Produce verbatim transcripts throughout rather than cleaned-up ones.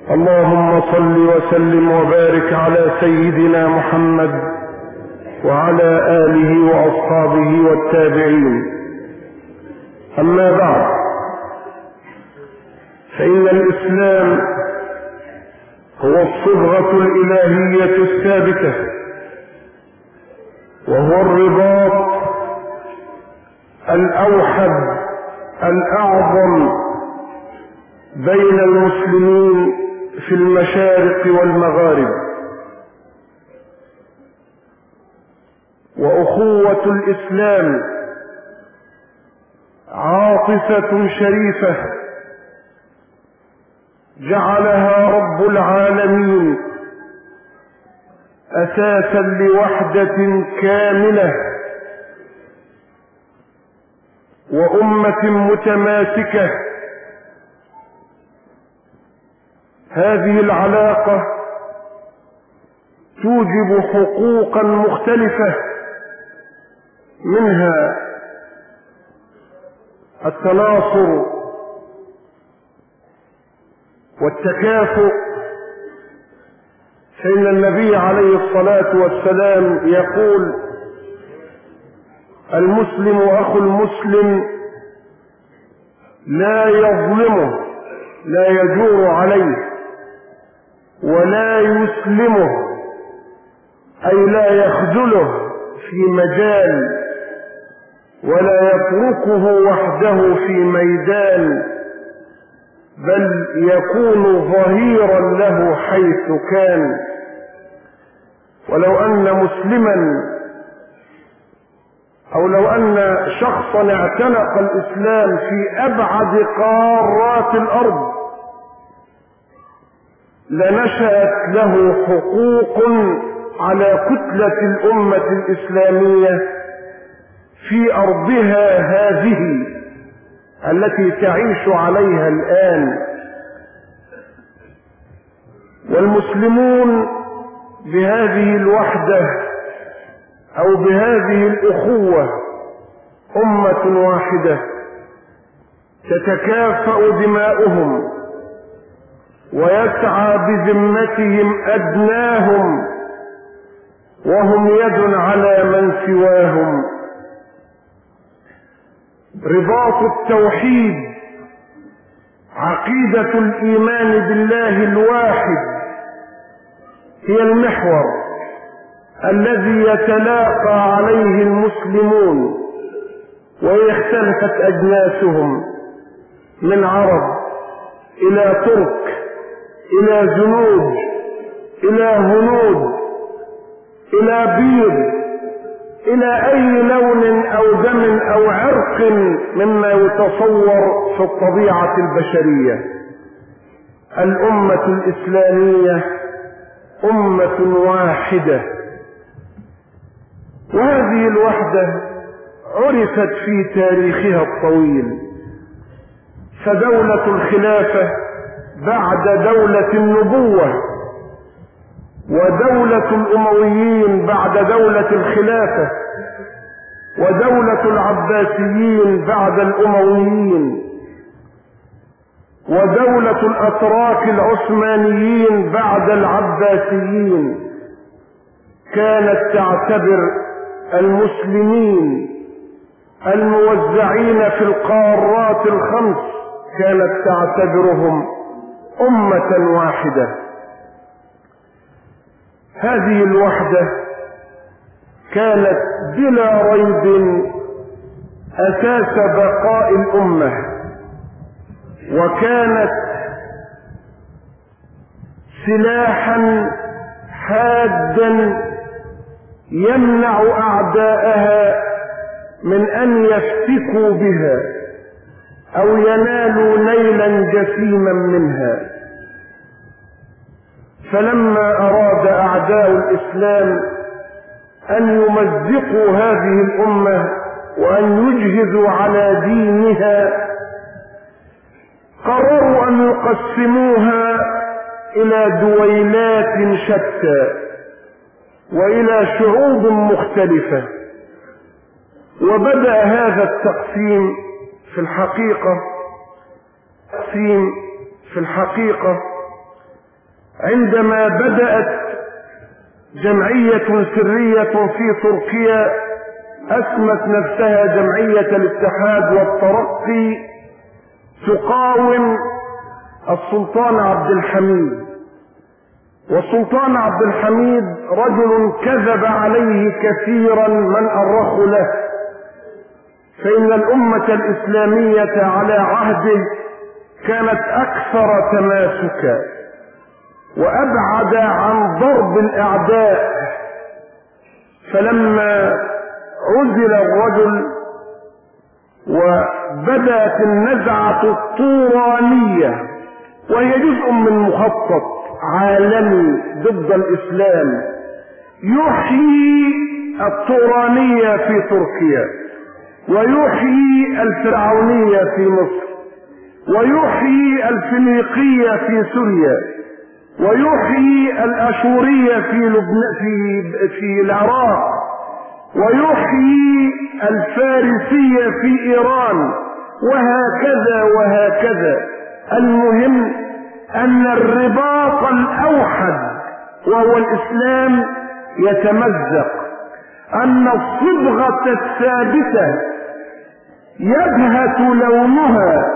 اللهم صل وسلم وبارك على سيدنا محمد وعلى آله وأصحابه والتابعين. أما بعد، فإن الإسلام هو الصبغة الإلهية الثابتة، وهو الرباط الأوحد الأعظم بين المسلمين في المشارق والمغارب. وأخوة الإسلام عاطفة شريفة جعلها رب العالمين أساسا لوحدة كاملة وأمة متماسكة. هذه العلاقة توجب حقوقا مختلفة، منها التناصر والتكافؤ، فإن النبي عليه الصلاة والسلام يقول: المسلم أخو المسلم لا يظلمه، لا يجور عليه، ولا يسلمه، أي لا يخذله في مجال، ولا يتركه وحده في ميدان، بل يكون ظهيرا له حيث كان. ولو أن مسلما أو لو أن شخصا اعتنق الإسلام في أبعد قارات الأرض لنشأت له حقوق على كتلة الأمة الإسلامية في أرضها هذه التي تعيش عليها الآن. والمسلمون بهذه الوحدة أو بهذه الأخوة أمة واحدة تتكافأ دماؤهم، ويسعى بذمتهم أدناهم، وهم يد على من سواهم. رباط التوحيد، عقيدة الإيمان بالله الواحد، هي المحور الذي يتلاقى عليه المسلمون، وهي اختلفت أجناسهم من عرب إلى ترك إلى جنود إلى هنود إلى بيض إلى أي لون أو دم أو عرق مما يتصور في الطبيعة البشرية. الأمة الإسلامية أمة واحدة، وهذه الوحدة عرفت في تاريخها الطويل. فدولة الخلافة بعد دولة النبوة، ودولة الأمويين بعد دولة الخلافة، ودولة العباسيين بعد الأمويين، ودولة الأتراك العثمانيين بعد العباسيين، كانت تعتبر المسلمين الموزعين في القارات الخمس، كانت تعتبرهم أمة واحدة. هذه الوحدة كانت بلا ريب أساس بقاء الأمة، وكانت سلاحا حادا يمنع أعداءها من أن يفتكوا بها أو ينالوا نيلا جسيما منها. فلما أراد أعداء الإسلام أن يمزقوا هذه الأمة وأن يجهزوا على دينها، قرروا أن يقسموها إلى دويلات شتى وإلى شعوب مختلفة. وبدأ هذا التقسيم في الحقيقة تقسيم في الحقيقة عندما بدأت جمعية سرية في تركيا أسمت نفسها جمعية الاتحاد والترقي تقاوم السلطان عبد الحميد. والسلطان عبد الحميد رجل كذب عليه كثيرا من أرخ له، فإن الأمة الإسلامية على عهده كانت أكثر تماسكا وأبعد عن ضرب الأعداء. فلما عزل الرجل وبدأت النزعة الطورانية، وهي جزء من مخطط عالمي ضد الإسلام يحيي الطورانية في تركيا، ويحيي الفرعونية في مصر، ويحيي الفينيقية في سوريا، ويحيي الأشورية في لبنان في في العراق، ويحيي الفارسية في إيران، وهكذا وهكذا. المهم أن الرباط الأوحد وهو الإسلام يتمزق، أن الصبغة الثابتة يبهت لونها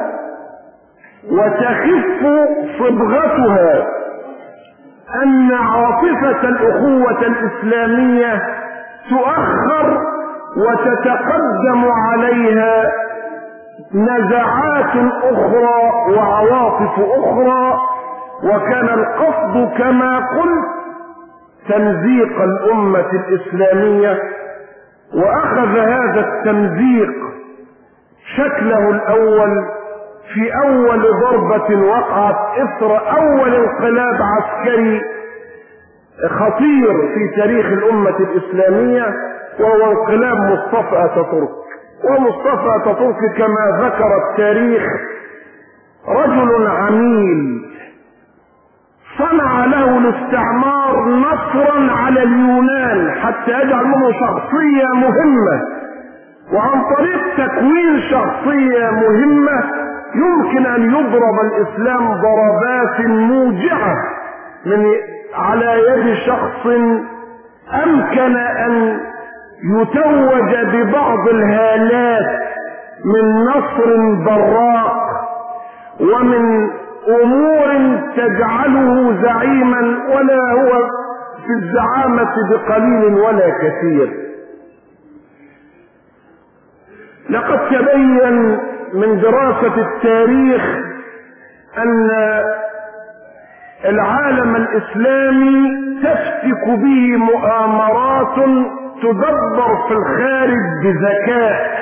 وتخف صبغتها، أن عاطفة الأخوة الإسلامية تؤخر وتتقدم عليها نزعات أخرى وعواطف أخرى. وكان القصد كما قلت تمزيق الأمة الإسلامية. وأخذ هذا التمزيق شكله الأول في أول ضربة وقعت إثر أول انقلاب عسكري خطير في تاريخ الأمة الإسلامية، وهو انقلاب مصطفى أتاتورك. ومصطفى أتاتورك كما ذكر التاريخ رجل عميل صنع له الاستعمار نصرا على اليونان حتى يجعل منه شخصية مهمة، وعن طريق تكوين شخصية مهمة يمكن أن يضرب الإسلام ضربات موجعة من على يد شخص أمكن أن يتوج ببعض الهالات من نصر براق ومن أمور تجعله زعيما ولا هو في الزعامة بقليل ولا كثير. لقد تبين من دراسة التاريخ أن العالم الإسلامي تفتك به مؤامرات تدبر في الخارج بذكاء،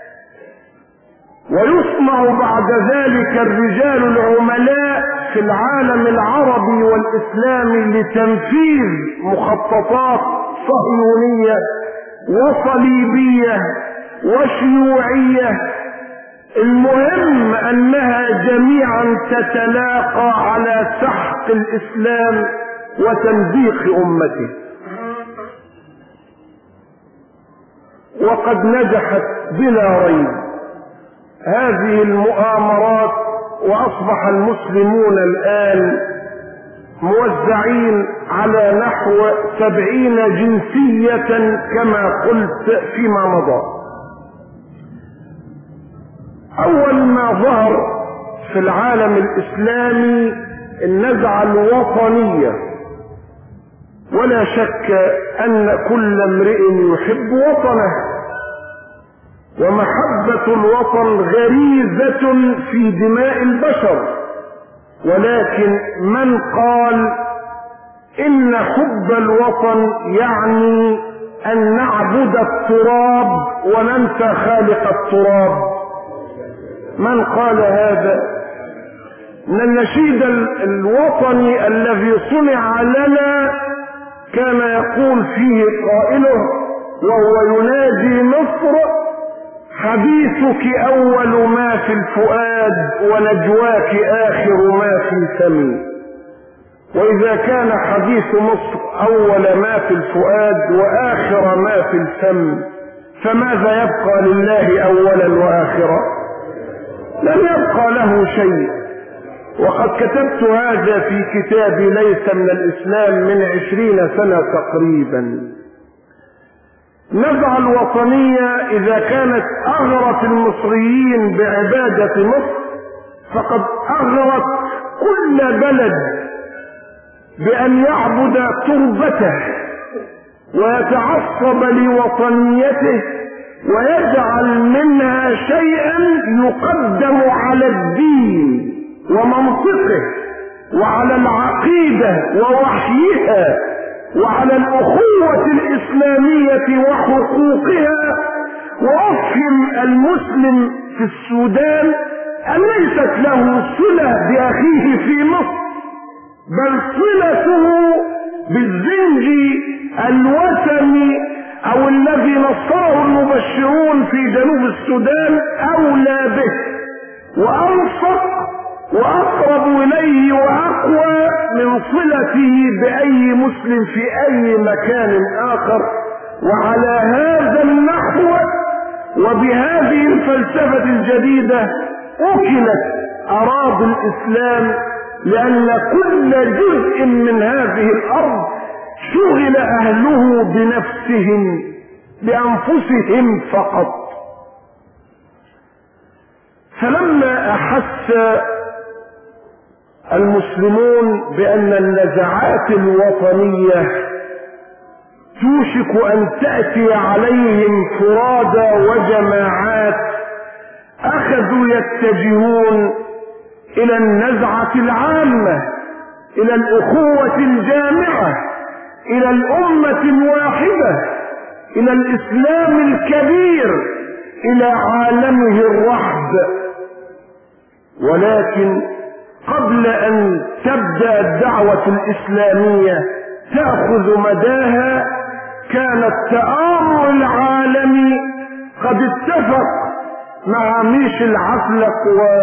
ويصنع بعد ذلك الرجال العملاء في العالم العربي والإسلامي لتنفيذ مخططات صهيونية وصليبية وشيوعية. المهم أنها جميعا تتلاقى على سحق الإسلام وتمزيق أمته. وقد نجحت بلا ريب هذه المؤامرات، وأصبح المسلمون الآن موزعين على نحو سبعين جنسية كما قلت فيما مضى. أول ما ظهر في العالم الإسلامي النزعة الوطنية، ولا شك أن كل امرئ يحب وطنه، ومحبة الوطن غريزة في دماء البشر، ولكن من قال إن حب الوطن يعني أن نعبد التراب وننسى خالق التراب؟ من قال هذا؟ ان النشيد الوطني الذي صنع لنا كان يقول فيه قائله وهو ينادي مصر: حديثك اول ما في الفؤاد ونجواك اخر ما في فمي. واذا كان حديث مصر اول ما في الفؤاد واخر ما في الفم، فماذا يبقى لله اولا واخرا؟ لن يبقى له شيء. وقد كتبت هذا في كتابي ليس من الإسلام من عشرين سنة تقريبا. النزعة الوطنية إذا كانت أغرت المصريين بعبادة مصر فقد أغرت كل بلد بأن يعبد تربته ويتعصب لوطنيته ويجعل منها شيئا يقدم على الدين ومنطقه وعلى العقيدة ووحيها وعلى الأخوة الإسلامية وحقوقها. وأفهم المسلم في السودان أن ليست له صلة بأخيه في مصر، بل صلته بالزنج الوثني أو الذي نصره المبشرون في جنوب السودان أولى به وأنصق وأقرب إليه وأقوى من صلته بأي مسلم في أي مكان آخر. وعلى هذا النحو وبهذه الفلسفة الجديدة أكلت أراضي الإسلام، لأن كل جزء من هذه الأرض شغل أهله بنفسهم بأنفسهم فقط. فلما أحس المسلمون بأن النزعات الوطنية توشك أن تأتي عليهم فرادى وجماعات، أخذوا يتجهون إلى النزعة العامة، إلى الأخوة الجامعة، إلى الأمة الواحدة، إلى الإسلام الكبير، إلى عالمه الرحب. ولكن قبل أن تبدأ الدعوة الإسلامية تأخذ مداها كان التآمر العالمي قد اتفق مع ميش العفلق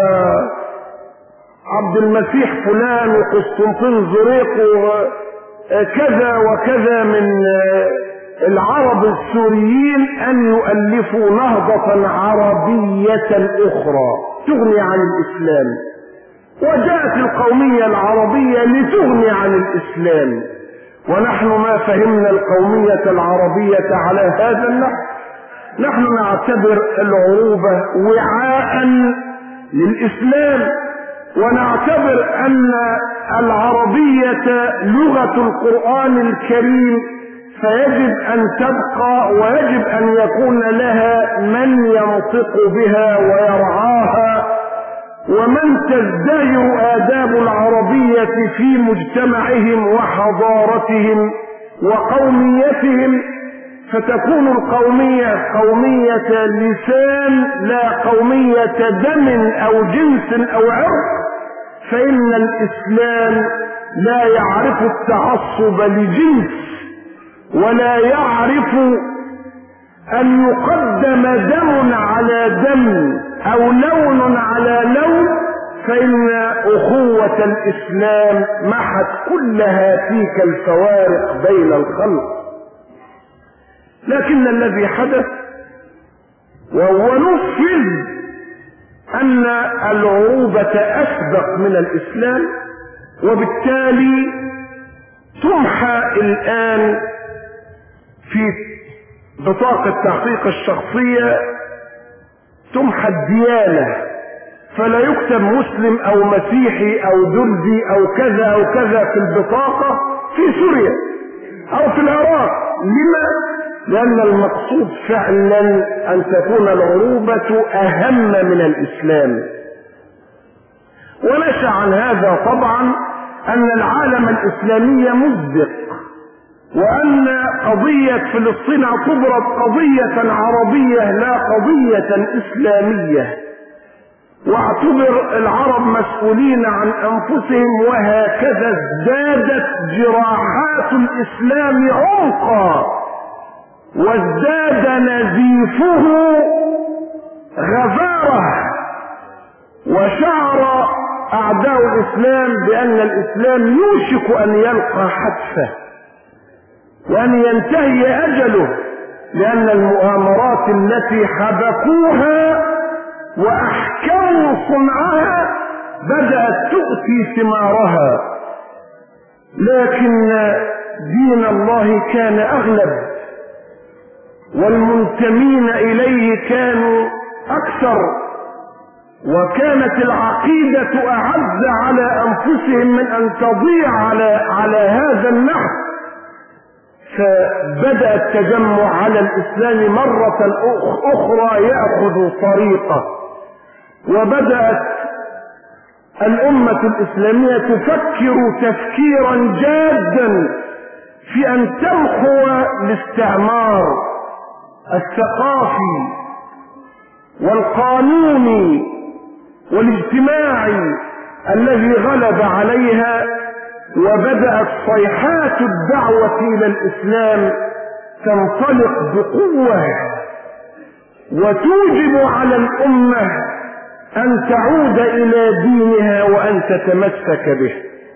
وعبد المسيح فلان وقسطنطين زريق وكذا وكذا من العرب السوريين أن يؤلفوا نهضة عربية أخرى تغني عن الإسلام. وجاءت القومية العربية لتغني عن الإسلام، ونحن ما فهمنا القومية العربية على هذا النحو. نحن نعتبر العروبة وعاء للإسلام، ونعتبر أن العربية لغة القرآن الكريم، فيجب أن تبقى ويجب أن يكون لها من ينطق بها ويرعاها ومن تزدهر آداب العربية في مجتمعهم وحضارتهم وقوميتهم، فتكون القومية قومية لسان لا قومية دم أو جنس أو عرق. فإن الإسلام لا يعرف التعصب لجنس ولا يعرف أن يقدم دم على دم أو لون على لون، فإن أخوة الإسلام محت كل هاتيك الفوارق بين الخلق. لكن الذي حدث وهو نفذ أن العروبة أسبق من الإسلام، وبالتالي تمحى الآن في بطاقة تحقيق الشخصية تمحى الديانة، فلا يكتب مسلم أو مسيحي أو درزي أو كذا أو كذا في البطاقة في سوريا أو في العراق. لما؟ لأن المقصود فعلا أن تكون العروبة أهم من الإسلام. ونشأ عن هذا طبعا أن العالم الإسلامي مزدق، وأن قضية فلسطين اعتبرت قضية عربية لا قضية إسلامية، واعتبر العرب مسؤولين عن أنفسهم، وهكذا ازدادت جراحات الإسلام عمقا وازداد نزيفه غزارة. وشعر أعداء الإسلام بأن الإسلام يوشك أن يلقى حتفه وأن ينتهي أجله، لأن المؤامرات التي حبكوها وأحكموا صنعها بدأت تؤتي ثمارها، لكن دين الله كان أغلب والمنتمين إليه كانوا أكثر، وكانت العقيدة أعز على أنفسهم من أن تضيع على, على هذا النحو. فبدأ التجمع على الإسلام مرة أخرى يأخذ طريقه، وبدأت الأمة الإسلامية تفكر تفكيرا جادا في أن تمحو الاستعمار الثقافي والقانوني والاجتماعي الذي غلب عليها، وبدأت صيحات الدعوة إلى الإسلام تنطلق بقوة وتوجب على الأمة أن تعود إلى دينها وأن تتمسك به.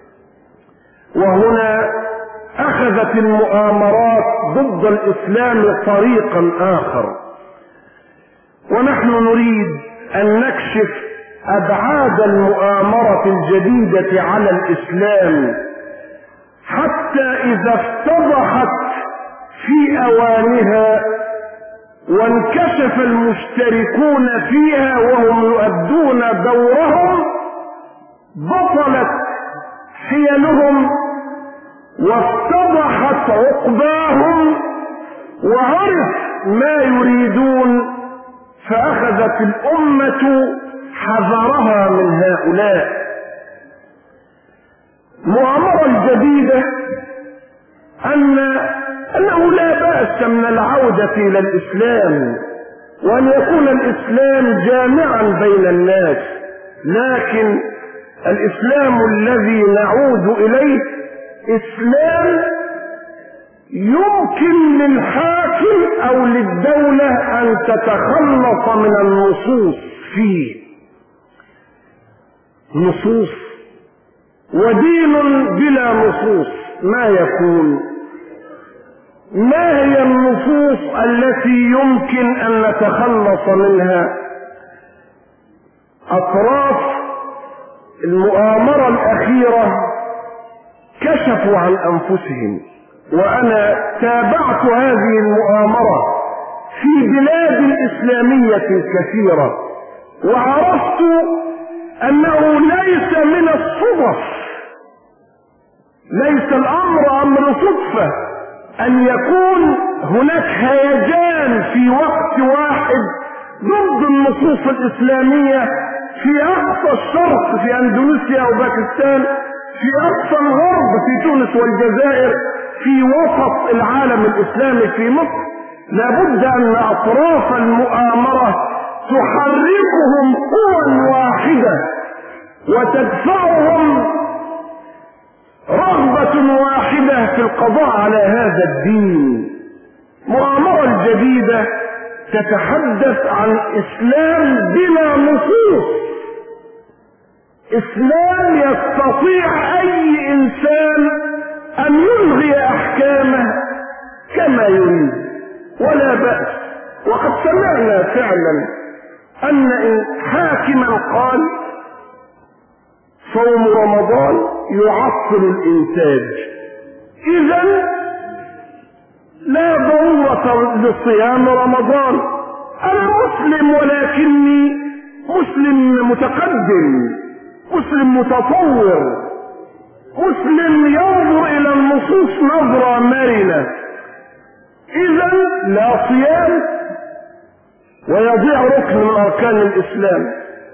وهنا أخذت المؤامرات ضد الإسلام طريقا آخر، ونحن نريد أن نكشف أبعاد المؤامرة الجديدة على الإسلام حتى إذا افتضحت في أوانها وانكشف المشتركون فيها وهم يؤدون دورهم بطلت حيلهم وافتضحت عقباهم وعرف ما يريدون، فأخذت الأمة حذرها من هؤلاء. المؤامرة الجديدة أن أنه لا بأس من العودة إلى الإسلام وأن يكون الإسلام جامعا بين الناس، لكن الإسلام الذي نعود إليه إسلام يمكن للحاكم أو للدولة أن تتخلص من النصوص فيه. نصوص ودين بلا نصوص ما يكون؟ ما هي النصوص التي يمكن أن نتخلص منها؟ أطراف المؤامرة الأخيرة كشفوا عن أنفسهم، وأنا تابعت هذه المؤامرة في بلاد إسلامية كثيرة وعرفت أنه ليس من الصدف، ليس الأمر أمر صدفة أن يكون هناك هيجان في وقت واحد ضد النصوص الإسلامية في أقصى الشرق في أندونيسيا وباكستان، في أقصى الغرب في تونس والجزائر، في وسط العالم الإسلامي في مصر. لابد أن أطراف المؤامرة تحركهم قوى واحدة وتدفعهم رغبة واحدة في القضاء على هذا الدين. المؤامرة الجديدة تتحدث عن إسلام بلا نصوص، إسلام يستطيع أي إنسان أن يلغي أحكامه كما يريد ولا بأس. وقد سمعنا فعلا أن حاكما قال صوم رمضان يعطل الإنتاج، إذن لا ضرورة لصيام رمضان. أنا مسلم ولكني مسلم متقدم، مسلم متطور، مسلم ينظر إلى النصوص نظرة مرنة، إذن لا صيام ويضيع ركن من أركان الإسلام.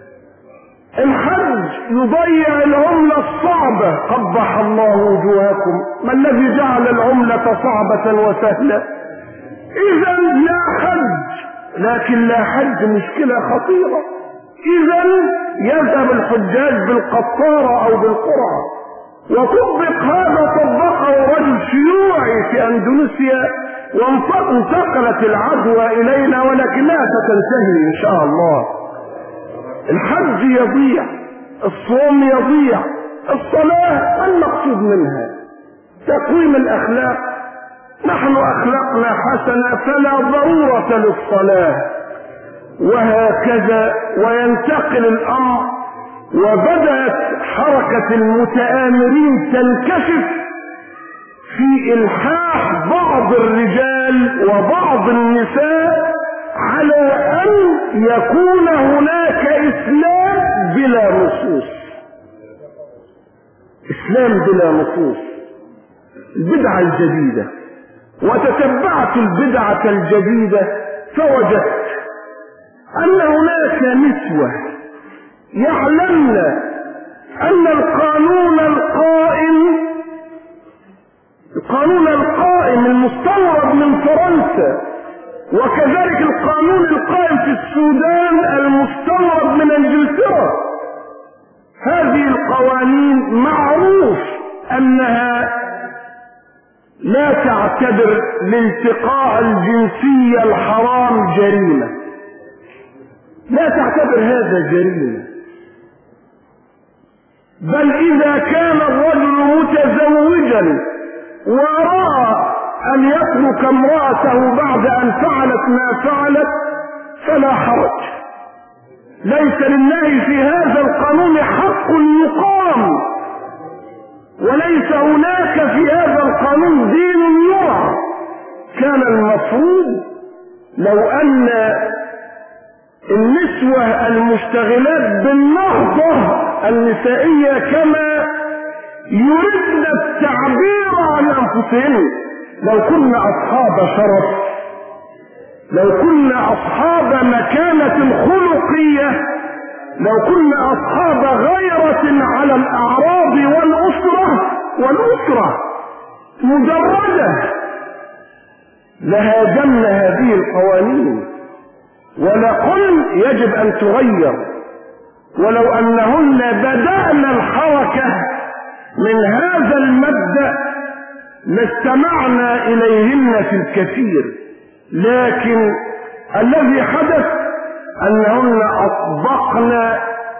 الحج يضيع العملة الصعبة، قبح الله وجوهكم، ما الذي جعل العملة صعبة وسهلة؟ إذن لا حج، لكن لا حج مشكلة خطيرة. إذن يذهب الحجاج بالقطارة أو بالقرعة، وطبق هذا طبقه رجل شيوعي في أندونيسيا، وانتقلت العدوى إلينا ولكنها ستنتهي إن شاء الله. الحج يضيع، الصوم يضيع، الصلاة المقصود منها تقويم الأخلاق. نحن أخلاقنا حسنة فلا ضرورة للصلاة، وهكذا. وينتقل الأمر وبدأت حركة المتآمرين تنكشف في إلحاح بعض الرجال وبعض النساء على أن يكون هناك إسلام بلا نصوص. إسلام بلا نصوص، البدعة الجديدة. وتتبعت البدعة الجديدة فوجدت أن هناك نسوة يعلمن أن القانون القائم القانون القائم المستورد من فرنسا، وكذلك القانون القائم في السودان المستورد من انجلترا، هذه القوانين معروف أنها لا تعتبر الالتقاء الجنسي الحرام جريمة، لا تعتبر هذا جريمة، بل إذا كان الرجل متزوجا ورأى أن يترك امرأته بعد أن فعلت ما فعلت فلا حرج. ليس لله في هذا القانون حق يقام، وليس هناك في هذا القانون دين يرى. كان المفروض لو أن النسوة المشتغلات بالنهضة النسائية كما يريدن التعبير عن أنفسهن، لو كنا أصحاب شرف، لو كنا أصحاب مكانة خلقية، لو كنا أصحاب غيرة على الأعراض والأسرة والأسرة مجردة، لهاجمنا هذه القوانين ولقل يجب أن تغير. ولو أنهن بدأنا الحركة من هذا المبدأ لاستمعنا إليهن في الكثير، لكن الذي حدث أنهن أطبقن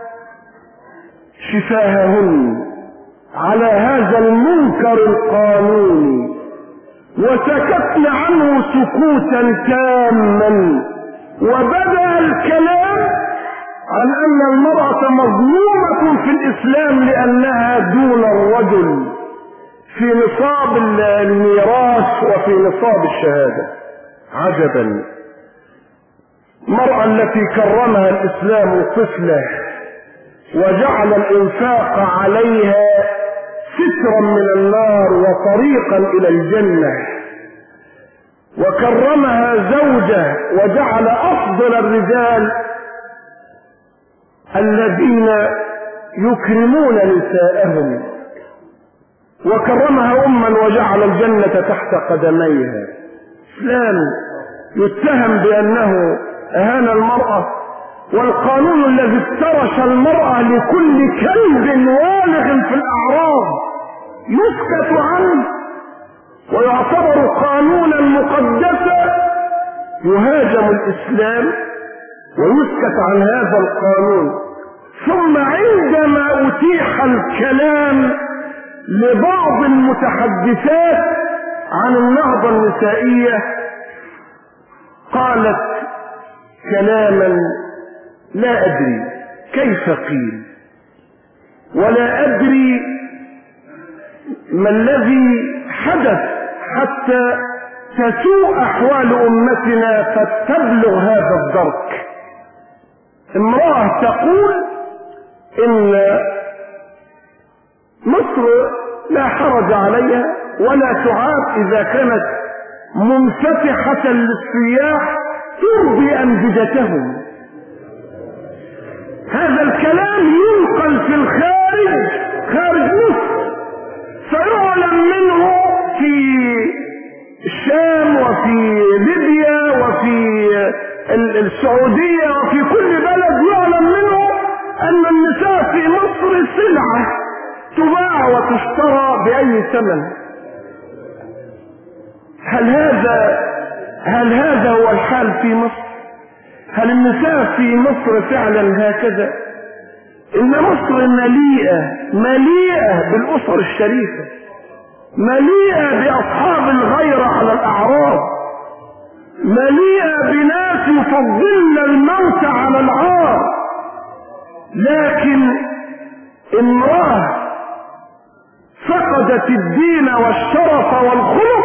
شفاههن على هذا المنكر القانوني وسكتن عنه سكوتا تاما، وبدأ الكلام عن أن المرأة مظلومة في الإسلام لأنها دون الرجل في نصاب الميراث وفي نصاب الشهادة. عجبا، المرأة التي كرمها الإسلام طفلة وجعل الإنفاق عليها سترا من النار وطريقا إلى الجنة، وكرمها زوجة وجعل أفضل الرجال الذين يكرمون نساءهم، وكرمها أما وجعل الجنة تحت قدميها. إسلام يتهم بأنه أهان المرأة، والقانون الذي افترش المرأة لكل كلب والغ في الأعراض يسكت عنه ويعتبر قانونا مقدسا، يهاجم الإسلام ويسكت عن هذا القانون. ثم عندما أتيح الكلام لبعض المتحدثات عن النهضة النسائية قالت كلاما لا أدري كيف قيل، ولا أدري ما الذي حدث حتى تسوء أحوال أمتنا فتبلغ هذا الدرك. امرأة تقول إن مصر لا حرج عليها ولا تعاب إذا كانت منفتحة للسياح ترضي أنبجتهم. هذا الكلام ينقل في الخارج، خارج مصر، سيعلم منه في الشام وفي ليبيا وفي السعودية وفي كل بلد يعلم منه أن النساء في مصر سلعة تباع وتشترى بأي ثمن. هل هذا هل هذا هو الحال في مصر؟ هل النساء في مصر فعلا هكذا؟ إن مصر مليئة مليئة بالأسر الشريفة، مليئة بأصحاب الغيرة على الأعراض، مليئة بناس يفضلن الموت على العار، لكن امرأة فقدت الدين والشرف والخلق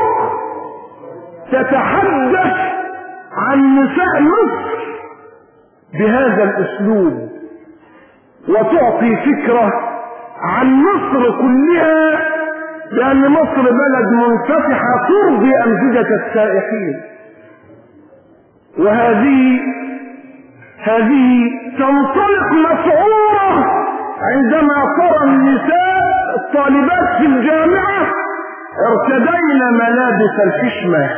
تتحدث عن نساء مصر بهذا الاسلوب وتعطي فكرة عن مصر كلها، لأن مصر بلد منفتحة ترضي أمجدة السائحين. وهذه هذه تنطلق مسعورة عندما ترى النساء الطالبات في الجامعة ارتدين ملابس الحشمة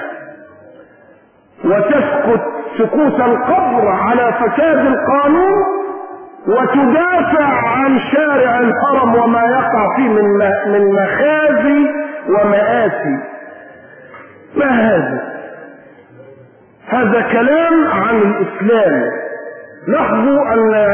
وتسكت سكوت القبر على فساد القانون وتدافع عن شارع الحرم وما يقع فيه من من مخازي ومآسي. ما هذا؟ هذا كلام عن الإسلام. لاحظوا أن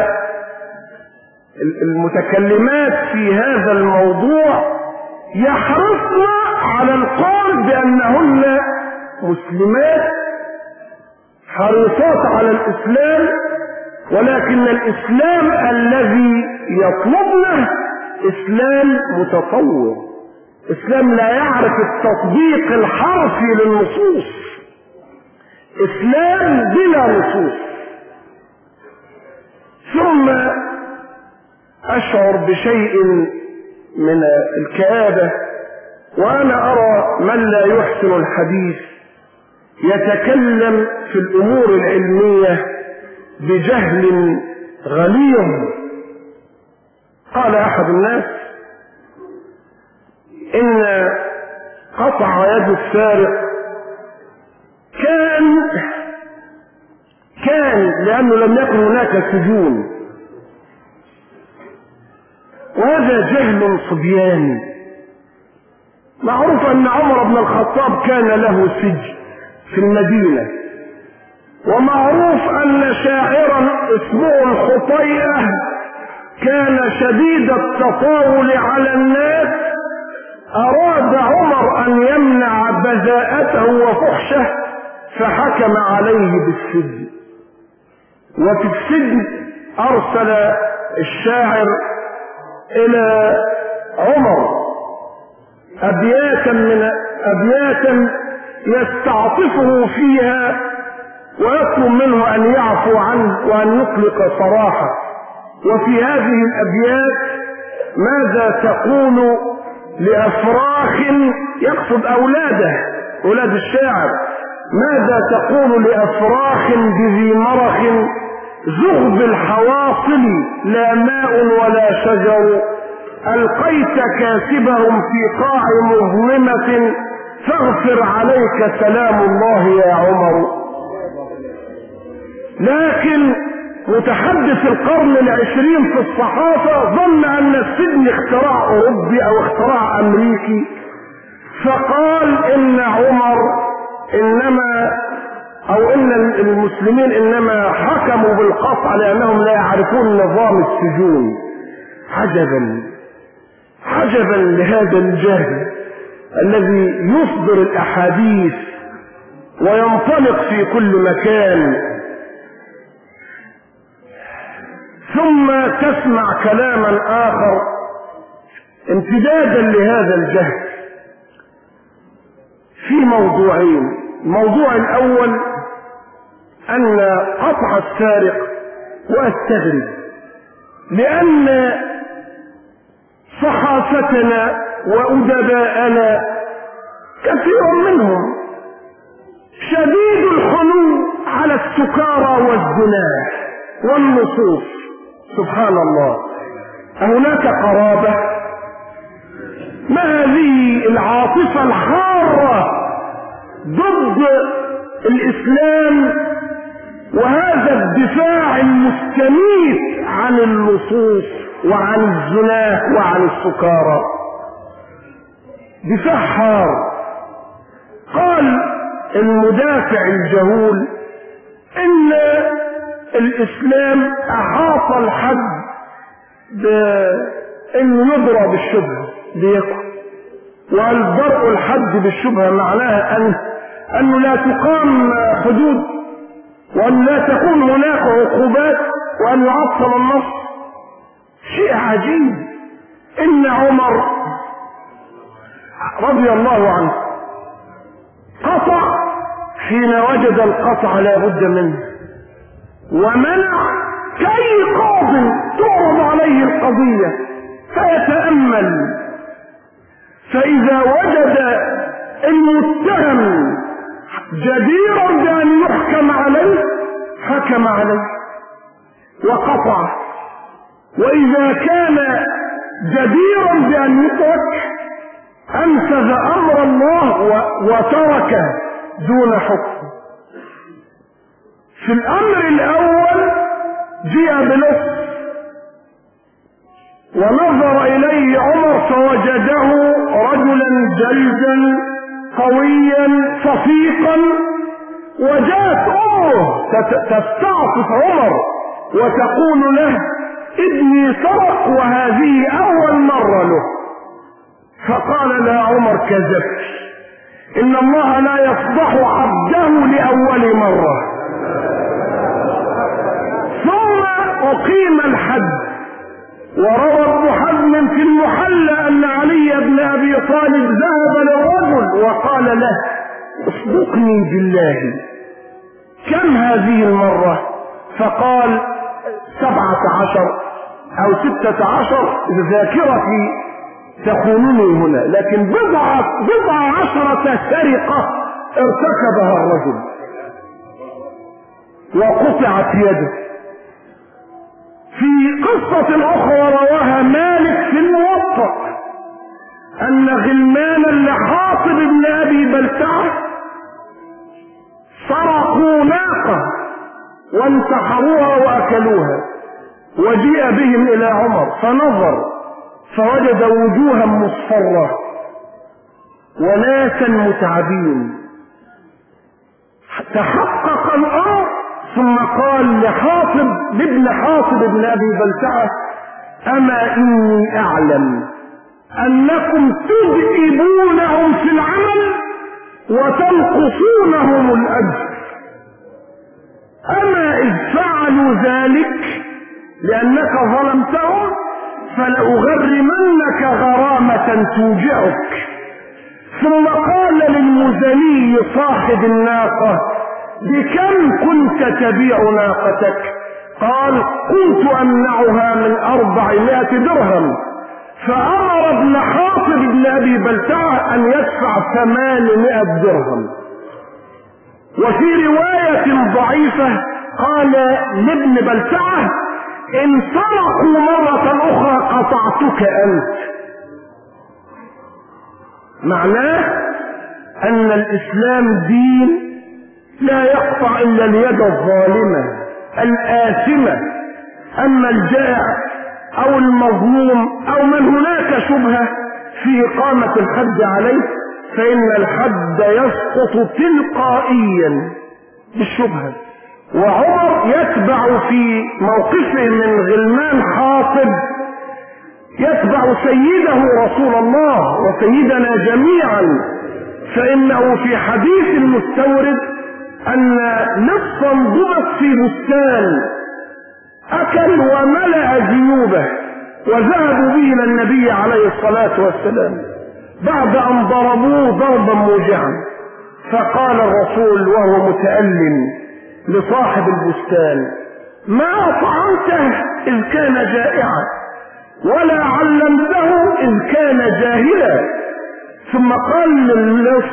المتكلمات في هذا الموضوع يحرصن على القول بأنهن مسلمات حريصات على الإسلام، ولكن الإسلام الذي يطلبنه إسلام متطور، إسلام لا يعرف التطبيق الحرفي للنصوص، إسلام بلا نصوص. ثم أشعر بشيء من الكآبة وأنا أرى من لا يحسن الحديث يتكلم في الأمور العلمية بجهل غليظ. قال أحد الناس إن قطع يد السارق كان كان لأنه لم يكن هناك سجون، وهذا جهل صبياني. معروف أن عمر بن الخطاب كان له سجن في المدينة، ومعروف أن شاعرا اسمه الخطيئة كان شديد التطاول على الناس، أراد عمر أن يمنع بذاءته وفحشه فحكم عليه بالسجن. وفي السجن أرسل الشاعر إلى عمر أبياتا من أبياتا يستعطفه فيها ويطلب منه أن يعفو عنه وأن يطلق سراحه. وفي هذه الأبيات ماذا تقول لأفراخ، يقصد أولاده أولاد الشاعر، ماذا تقول لأفراخ بذي مرخ زغب الحواصل لا ماء ولا شجر، ألقيت كاسبهم في قاع مظلمة فاغفر عليك سلام الله يا عمر. لكن متحدث القرن العشرين في الصحافة ظن أن السجن اختراع أوروبي أو اختراع أمريكي، فقال إن عمر إنما أو إن المسلمين إنما حكموا بالقطع لأنهم لا يعرفون نظام السجون. عجبا عجبا لهذا الجاهل الذي يصدر الأحاديث وينطلق في كل مكان، ثم تسمع كلاما آخر امتدادا لهذا الجهل في موضوعين. الموضوع الأول أن قطع السارق واستغرب، لأن صحافتنا وأدباءنا كثير منهم شديد الحنو على السكارى والزنا والنصوص. سبحان الله، هناك قرابة؟ ما هذه العاطفة الحارة ضد الإسلام وهذا الدفاع المستميت عن اللصوص وعن الزنا وعن السكارى؟ دفاع حار. قال المدافع الجهول إن الإسلام أحاط الحد بأنه يضرب بالشبهة ليكن، والضرب الحد بالشبهة معناها أن أنه لا تقام حدود وأن لا تكون هناك عقوبات وأن يعطل النص. شيء عجيب. ان عمر رضي الله عنه قطع حين وجد القطع لا بد منه، ومنع كي قاض تعرض عليه القضية فيتأمل، فإذا وجد المتهم جديرا بأن يحكم عليه حكم عليه وقطع، وإذا كان جديرا بأن يترك أنفذ أمر الله وترك دون حكم. في الأمر الأول جاء بنص ونظر إليه عمر فوجده رجلا جلدا قويا صفيقا، وجاءت أمه تستعطف عمر وتقول له ابني سرق وهذه أول مرة له، فقال لا عمر كذبت، إن الله لا يفضح عبده لأول مرة. ثم أقيم الحد، وروى ابن حزم في المحلى أن علي بن أبي طالب ذهب للرجل وقال له اصدقني بالله كم هذه المرة؟ فقال سبعة عشر أو ستة عشر، ذاكرتي تخونني هنا، لكن بضعة بضع عشرة سرقة ارتكبها الرجل وقطعت يده. في قصة أخرى رواها مالك في الموطأ أن غلمانا لحاطب بن أبي بلتعة سرقوا ناقة وانتحروها وأكلوها، وجيء بهم إلى عمر فنظر فوجد وجوها مصفرة وناسا متعبين، تحقق الأمر ثم قال لحاطب لابن حاطب بن أبي بلتعة أما إني أعلم أنكم تذئبونهم في العمل وتنقصونهم الأجر، أما إذ فعلوا ذلك لأنك ظلمتهم فلأغرمنك غرامة توجعك. ثم قال للمزني صاحب الناقة بكم كنت تبيع ناقتك؟ قال كنت أمنعها من أربعمائة درهم، فأمر ابن حاطب بن أبي بلتعة أن يدفع ثمانمائة درهم. وفي رواية ضعيفة قال لابن بلتعة إن سرقوا مرة أخرى قطعتك أنت. معناه أن الإسلام دين لا يقطع إلا اليد الظالمة الآثمة، أما الجائع أو المظلوم أو من هناك شبهة في إقامة الحد عليه فإن الحد يسقط تلقائيا بالشبهة. وعمر يتبع في موقفه من غلمان حاطب يتبع سيده رسول الله وسيدنا جميعا، فإنه في حديث المستورد أن نصفا ضبط في بستان أكل وملأ جيوبه وذهبوا به إلى النبي عليه الصلاة والسلام بعد أن ضربوه ضربا موجعا، فقال الرسول وهو متألم لصاحب البستان ما أطعمته إذ كان جائعا ولا علمته إذ كان جاهلا. ثم قال للنص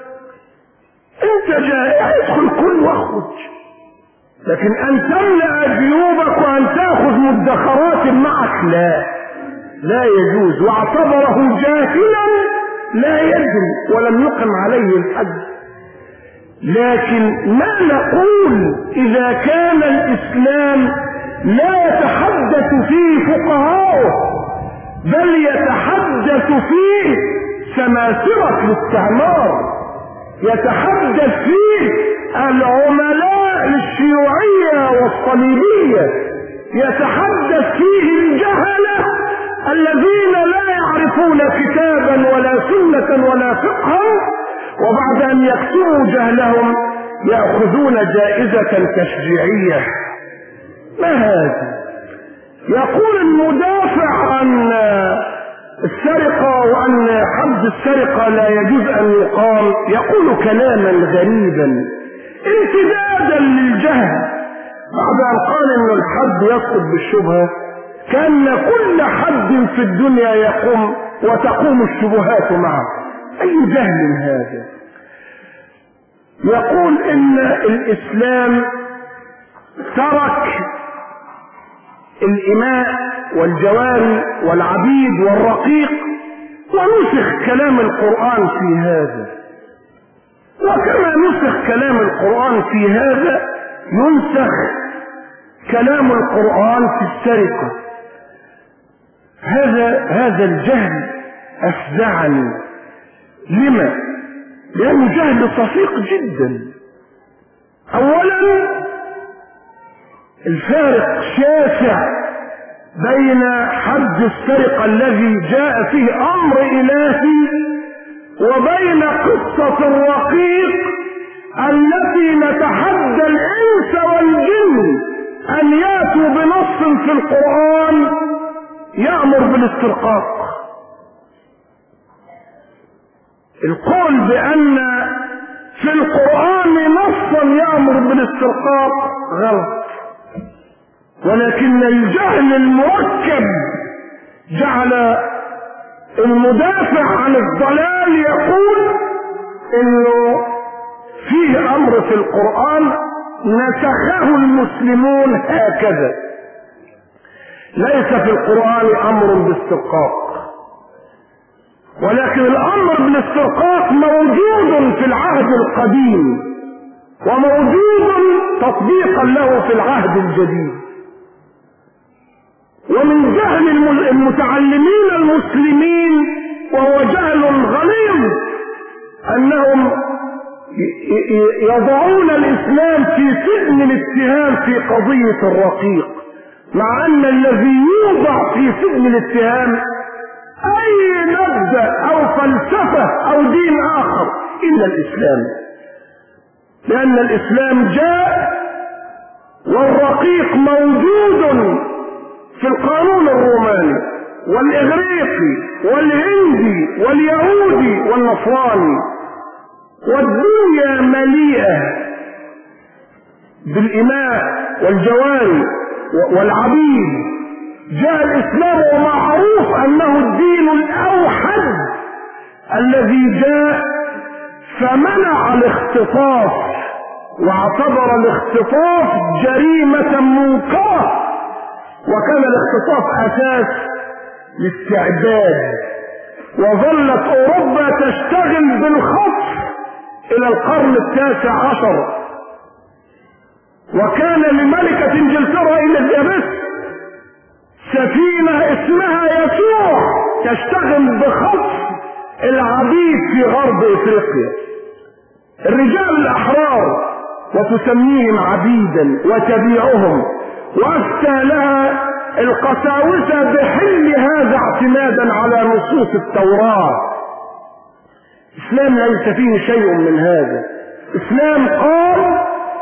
انت جائع ادخل كل واخرج، لكن ان تملأ جيوبك وان تأخذ مدخرات معك لا لا يجوز. واعتبره جاهلا لا يدري ولم يقم عليه الحد. لكن ما نقول اذا كان الاسلام لا يتحدث فيه فقهاؤه بل يتحدث فيه سماسرة الاستعمار، يتحدث فيه العملاء للشيوعية والصليبية، يتحدث فيه الجهلة الذين لا يعرفون كتابا ولا سنة ولا فقها، وبعد ان يكتبوا جهلهم يأخذون جائزة تشجيعية. ما هذا؟ يقول المدافع عن السرقة وأن حد السرقة لا يجوز أن يقام، يقول كلاما غريبا امتدادا للجهل بعد أن قال إن الحد يسقط بالشبهة، كأن كل حد في الدنيا يقوم وتقوم الشبهات معه. أي جهل هذا؟ يقول إن الإسلام ترك الإماء والجواري والعبيد والرقيق ونسخ كلام القرآن في هذا، وكما نسخ كلام القرآن في هذا ينسخ كلام القرآن في السرقة. هذا هذا الجهل أفزعني. لما؟ لأنه جهل صفيق جدا. أولا الفارق شاسع بين حد السرقة الذي جاء فيه أمر إلهي وبين قصة الرقيق التي نتحدى الإنس والجن أن يأتوا بنص في القرآن يأمر بالاسترقاق. القول بأن في القرآن نصا يأمر بالاسترقاق غلط، ولكن الجهل المركب جعل المدافع عن الضلال يقول انه فيه امر في القرآن نسخه المسلمون هكذا. ليس في القرآن امر بالاسترقاق، ولكن الامر بالاسترقاق موجود في العهد القديم وموجود تطبيقا له في العهد الجديد. ومن جهل المتعلمين المسلمين وهو جهل غليظ انهم يضعون الاسلام في سجن الاتهام في قضية الرقيق، مع ان الذي يوضع في سجن الاتهام اي مبدأ او فلسفة او دين اخر الا الاسلام، لان الاسلام جاء والرقيق موجود في القانون الروماني والاغريقي والهندي واليهودي والنصراني، والدنيا مليئة بالإماء والجواري والعبيد. جاء الإسلام ومعروف أنه الدين الأوحد الذي جاء فمنع الاختطاف واعتبر الاختطاف جريمة منكرة، وكان الاختطاف اساس الاستعباد، وظلت اوروبا تشتغل بالخطف الى القرن التاسع عشر، وكان لملكة انجلترا اليزابيث سفينة اسمها يسوع تشتغل بخطف العبيد في غرب افريقيا، الرجال الاحرار، وتسميهم عبيدا وتبيعهم، وافتى لها القساوسة بحل هذا اعتمادا على نصوص التوراة. الاسلام ليس فيه شيء من هذا. الاسلام قال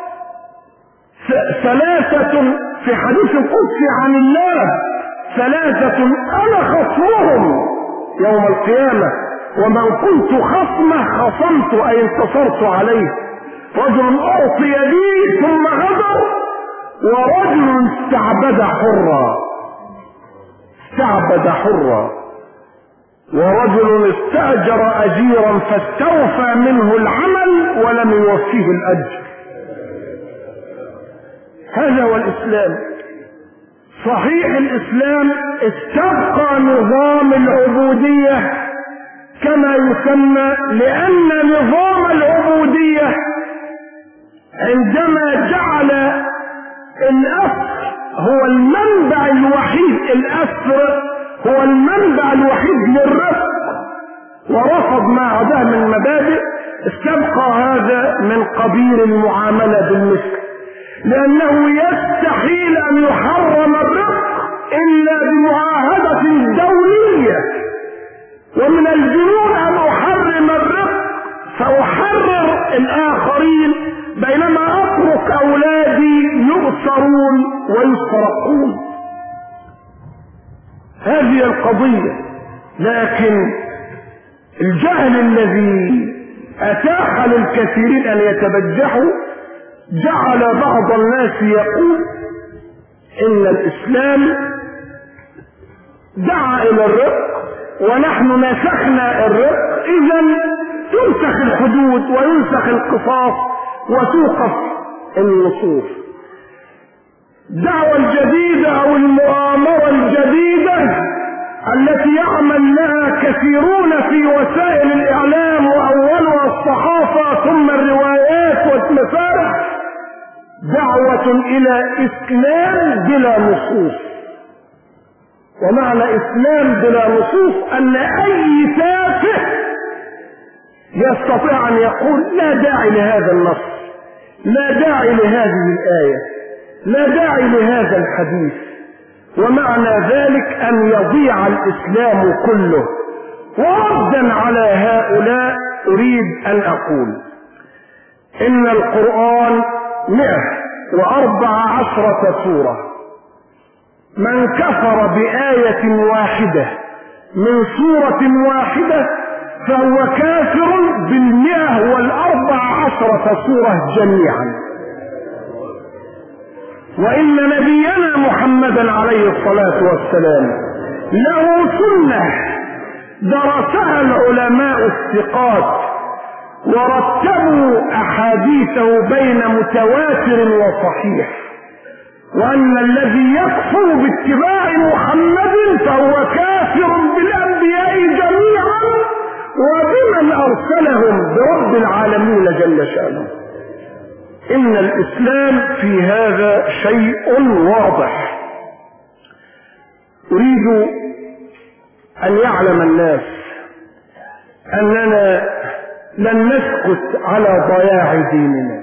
ثلاثة في حديث القدسي عن الله، ثلاثة انا خصمهم يوم القيامة، ومن كنت خصمه خصمت اي انتصرت عليه. رجل اعطي لي ثم غدر، ورجل استعبد حرا استعبد حرا ورجل استأجر أجيرا فاستوفى منه العمل ولم يوفيه الأجر. هذا هو الإسلام. صحيح الإسلام استبقى نظام العبودية كما يسمى، لأن نظام العبودية عندما جعل الأسر هو المنبع الوحيد، الأسر هو المنبع الوحيد للرزق، ورفض ما عداه من مبادئ، استبقى هذا من قبيل المعاملة بالمثل، لأنه يستحيل أن يحرم الرزق إلا بمعاهدة دولية، ومن الجنون أن أحرم الرزق فأحرر الآخرين بينما أترك أولادي يؤسرون ويسرقون. هذه القضية. لكن الجهل الذي اتاح للكثيرين ان يتبجحوا جعل بعض الناس يقول ان الاسلام دعا الى الرق ونحن نسخنا الرق، اذا تنسخ الحدود وينسخ القصاص وتوقف النصوص. الدعوة الجديدة او المؤامرة الجديدة التي يعمل لها كثيرون في وسائل الاعلام واولها الصحافة ثم الروايات والمسارح، دعوة الى اسلام بلا نصوص. ومعنى اسلام بلا نصوص ان اي تافه يستطيع ان يقول لا داعي لهذا النص، لا داعي لهذه الايه، لا داعي لهذا الحديث. ومعنى ذلك ان يضيع الاسلام كله. وردا على هؤلاء اريد ان اقول ان القرآن مئة واربع عشرة سورة، من كفر بآية واحدة من سورة واحدة فهو كافر بالمئة والاربع عشرة سورة جميعا. وإن نبينا محمدا عليه الصلاة والسلام له سنة درسها العلماء الثقات ورتبوا أحاديثه بين متواتر وصحيح، وأن الذي يكفر باتباع محمد فهو كافر بالأنبياء جميعا وبمن أرسلهم برب العالمين جل شأنه. إن الإسلام في هذا شيء واضح. أريد أن يعلم الناس أننا لن نسكت على ضياع ديننا.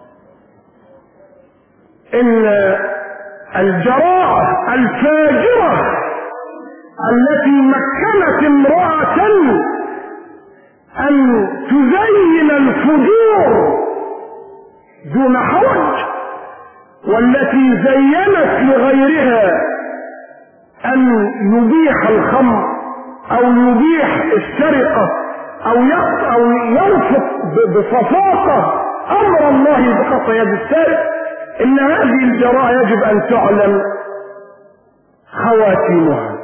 إن الجراءة الفاجرة التي مكنت امرأة أن تزين الفجور دون حرج، والتي زينت لغيرها أن يبيح الخمر أو يبيح السرقة أو أو يرفض بصفاقة أمر الله بقطع يد السارق، إن هذه الجراءة يجب أن تعلم خواتيمها.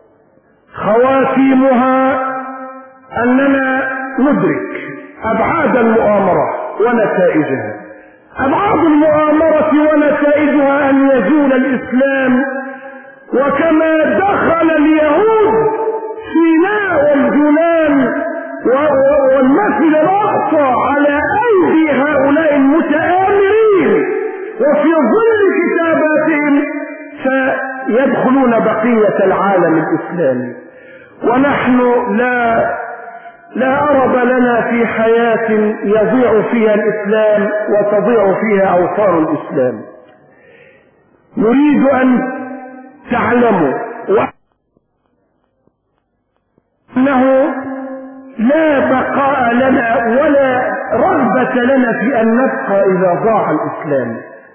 خواتيمها أننا ندرك أبعاد المؤامرة ونتائجها. أبعاد المؤامرة ونتائجها أن يزول الإسلام، وكما دخل اليهود سيناء والجولان والمسجد الأقصى على أيدي هؤلاء المتآمرين وفي ظل كتاباتهم سيدخلون بقية العالم الإسلامي. ونحن لا لا أرب لنا في حياة يضيع فيها الإسلام وتضيع فيها أوطار الإسلام. نريد أن تعلموا أنه لا بقاء لنا ولا رغبة لنا في أن نبقى إذا ضاع الإسلام،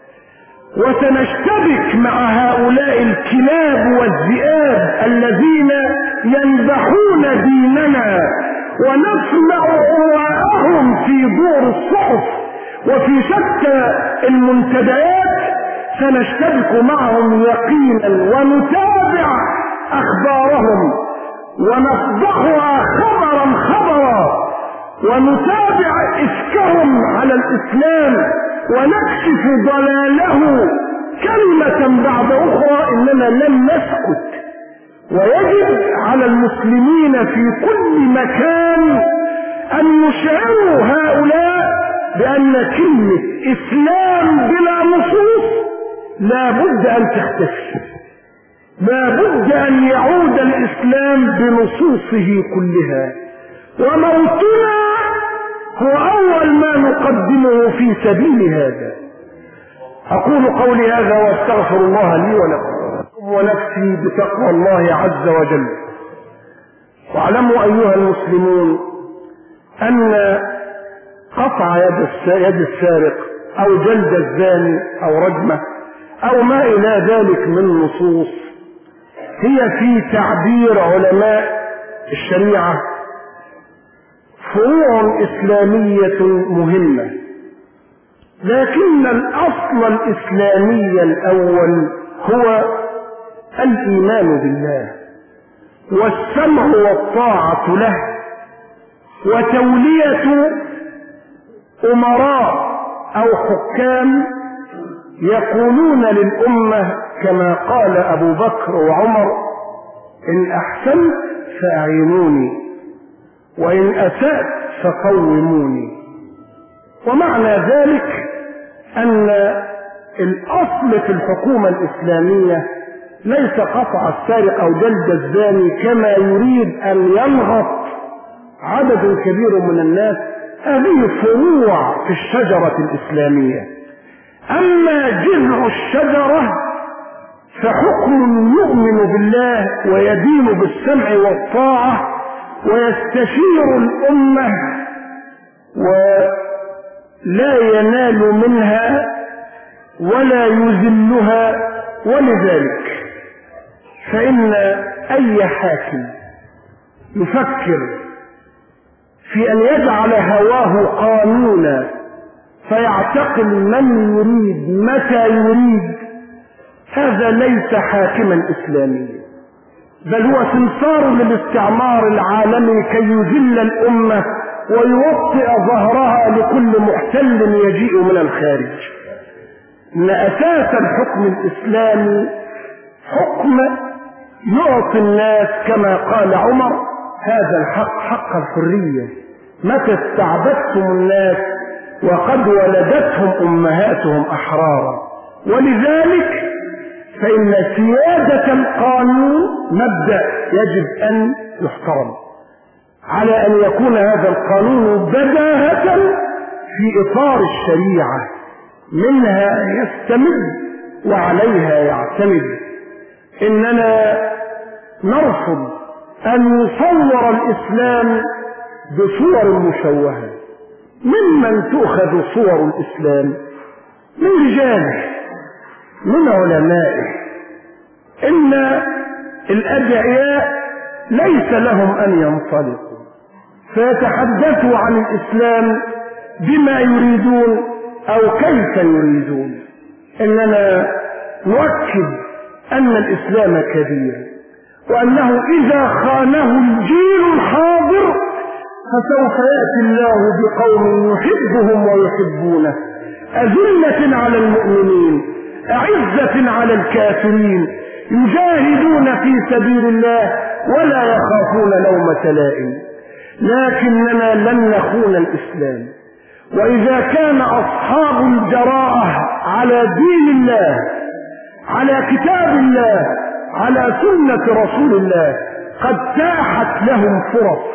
وسنشتبك مع هؤلاء الكلاب والذئاب الذين ينبحون ديننا ونسمع أهواءهم في دور الصحف وفي شتى المنتديات. سنشتبك معهم يقينا ونتابع أخبارهم ونفضحها خبرا خبرا ونتابع إفكهم على الإسلام ونكشف ضلاله كلمة بعد أخرى. إننا لن نسكت، ويجب على المسلمين في كل مكان أن يشعروا هؤلاء بأن كلمة إسلام بلا نصوص لا بد أن تختفي، لا بد أن يعود الإسلام بنصوصه كلها. وموتنا هو أول ما نقدمه في سبيل هذا. أقول قولي هذا واستغفر الله لي ولكم ونفسي بتقوى الله عز وجل. واعلموا أيها المسلمون أن قطع يد السارق أو جلد الزاني أو رجمه أو ما إلى ذلك من نصوص هي في تعبير علماء الشريعة فروع إسلامية مهمة، لكن الأصل الإسلامي الأول هو الإيمان بالله والسمع والطاعة له وتولية أمراء أو حكام يقولون للأمة كما قال أبو بكر وعمر: إن أحسنت فأعينوني وإن أسأت فقوموني. ومعنى ذلك أن الأصل في الحكومة الإسلامية ليس قطع السارق أو جلد الزاني كما يريد أن ينغط عدد كبير من الناس. هذه فروع في الشجرة الإسلامية. أما جذع الشجرة فحكم يؤمن بالله ويدين بالسمع والطاعة ويستشير الأمة ولا ينال منها ولا يذلها. ولذلك فإن أي حاكم يفكر في أن يجعل هواه قانونا فيعتقل من يريد متى يريد، هذا ليس حاكما إسلاميا، بل هو سمسار للاستعمار العالمي كي يذل الأمة ويوطئ ظهرها لكل محتل يجيء من الخارج. إن أساس الحكم الإسلامي حكم يعطي الناس كما قال عمر: هذا الحق حق الحرية، متى استعبدتم الناس وقد ولدتهم أمهاتهم أحرارا. ولذلك فإن سيادة القانون مبدأ يجب أن يحترم، على أن يكون هذا القانون بداهة في إطار الشريعة، منها يستمد وعليها يعتمد. إننا نرفض أن يصور الإسلام بصور مشوهة. ممن تؤخذ صور الإسلام؟ من رجاله، من علمائه. إن الأدعياء ليس لهم أن ينطلقوا فيتحدثوا عن الإسلام بما يريدون أو كيف يريدون. إننا نؤكد أن الإسلام كبير، وأنه إذا خانه الجيل الحاضر فسوف يأتي الله بقوم يحبهم ويحبونه، أذلة على المؤمنين أعزة على الكافرين، يجاهدون في سبيل الله ولا يخافون لومة لائم. لكننا لن نخون الإسلام. وإذا كان أصحاب الجراءة على دين الله، على كتاب الله، على سنة رسول الله قد تاحت لهم فرص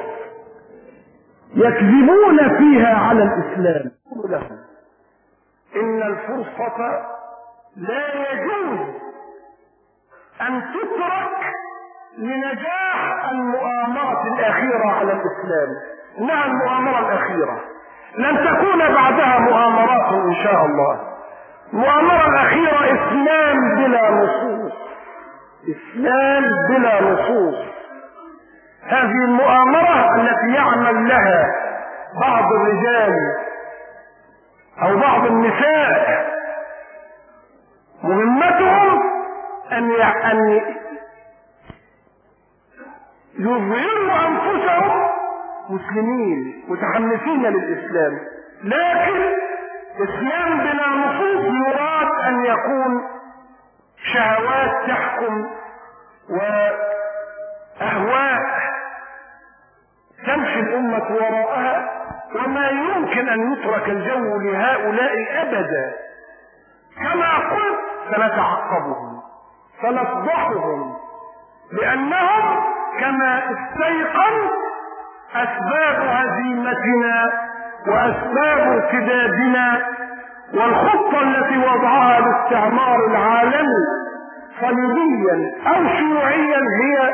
يكذبون فيها على الإسلام، لهم إن الفرصة لا يجوز أن تترك لنجاح المؤامرة الأخيرة على الإسلام. إنها المؤامرة الأخيرة، لن تكون بعدها مؤامرات إن شاء الله. المؤامرة الأخيرة إسلام بلا نصوص، إسلام بلا نصوص. هذه المؤامرة التي يعمل لها بعض الرجال أو بعض النساء مهمتهم أن أن يظهروا أنفسهم مسلمين متحمسين للإسلام، لكن إسلام بلا نصوص يراد أن يكون شهوات تحكم وأهواء تمشي الأمة وراءها، وما يمكن أن يترك الجو لهؤلاء أبدا. كما قلت سنتعقبهم سنفضحهم، لأنهم كما استيقن أسباب هزيمتنا وأسباب ارتدادنا والخطة التي وضعها الاستعمار العالمي صليبيا أو شيوعيا هي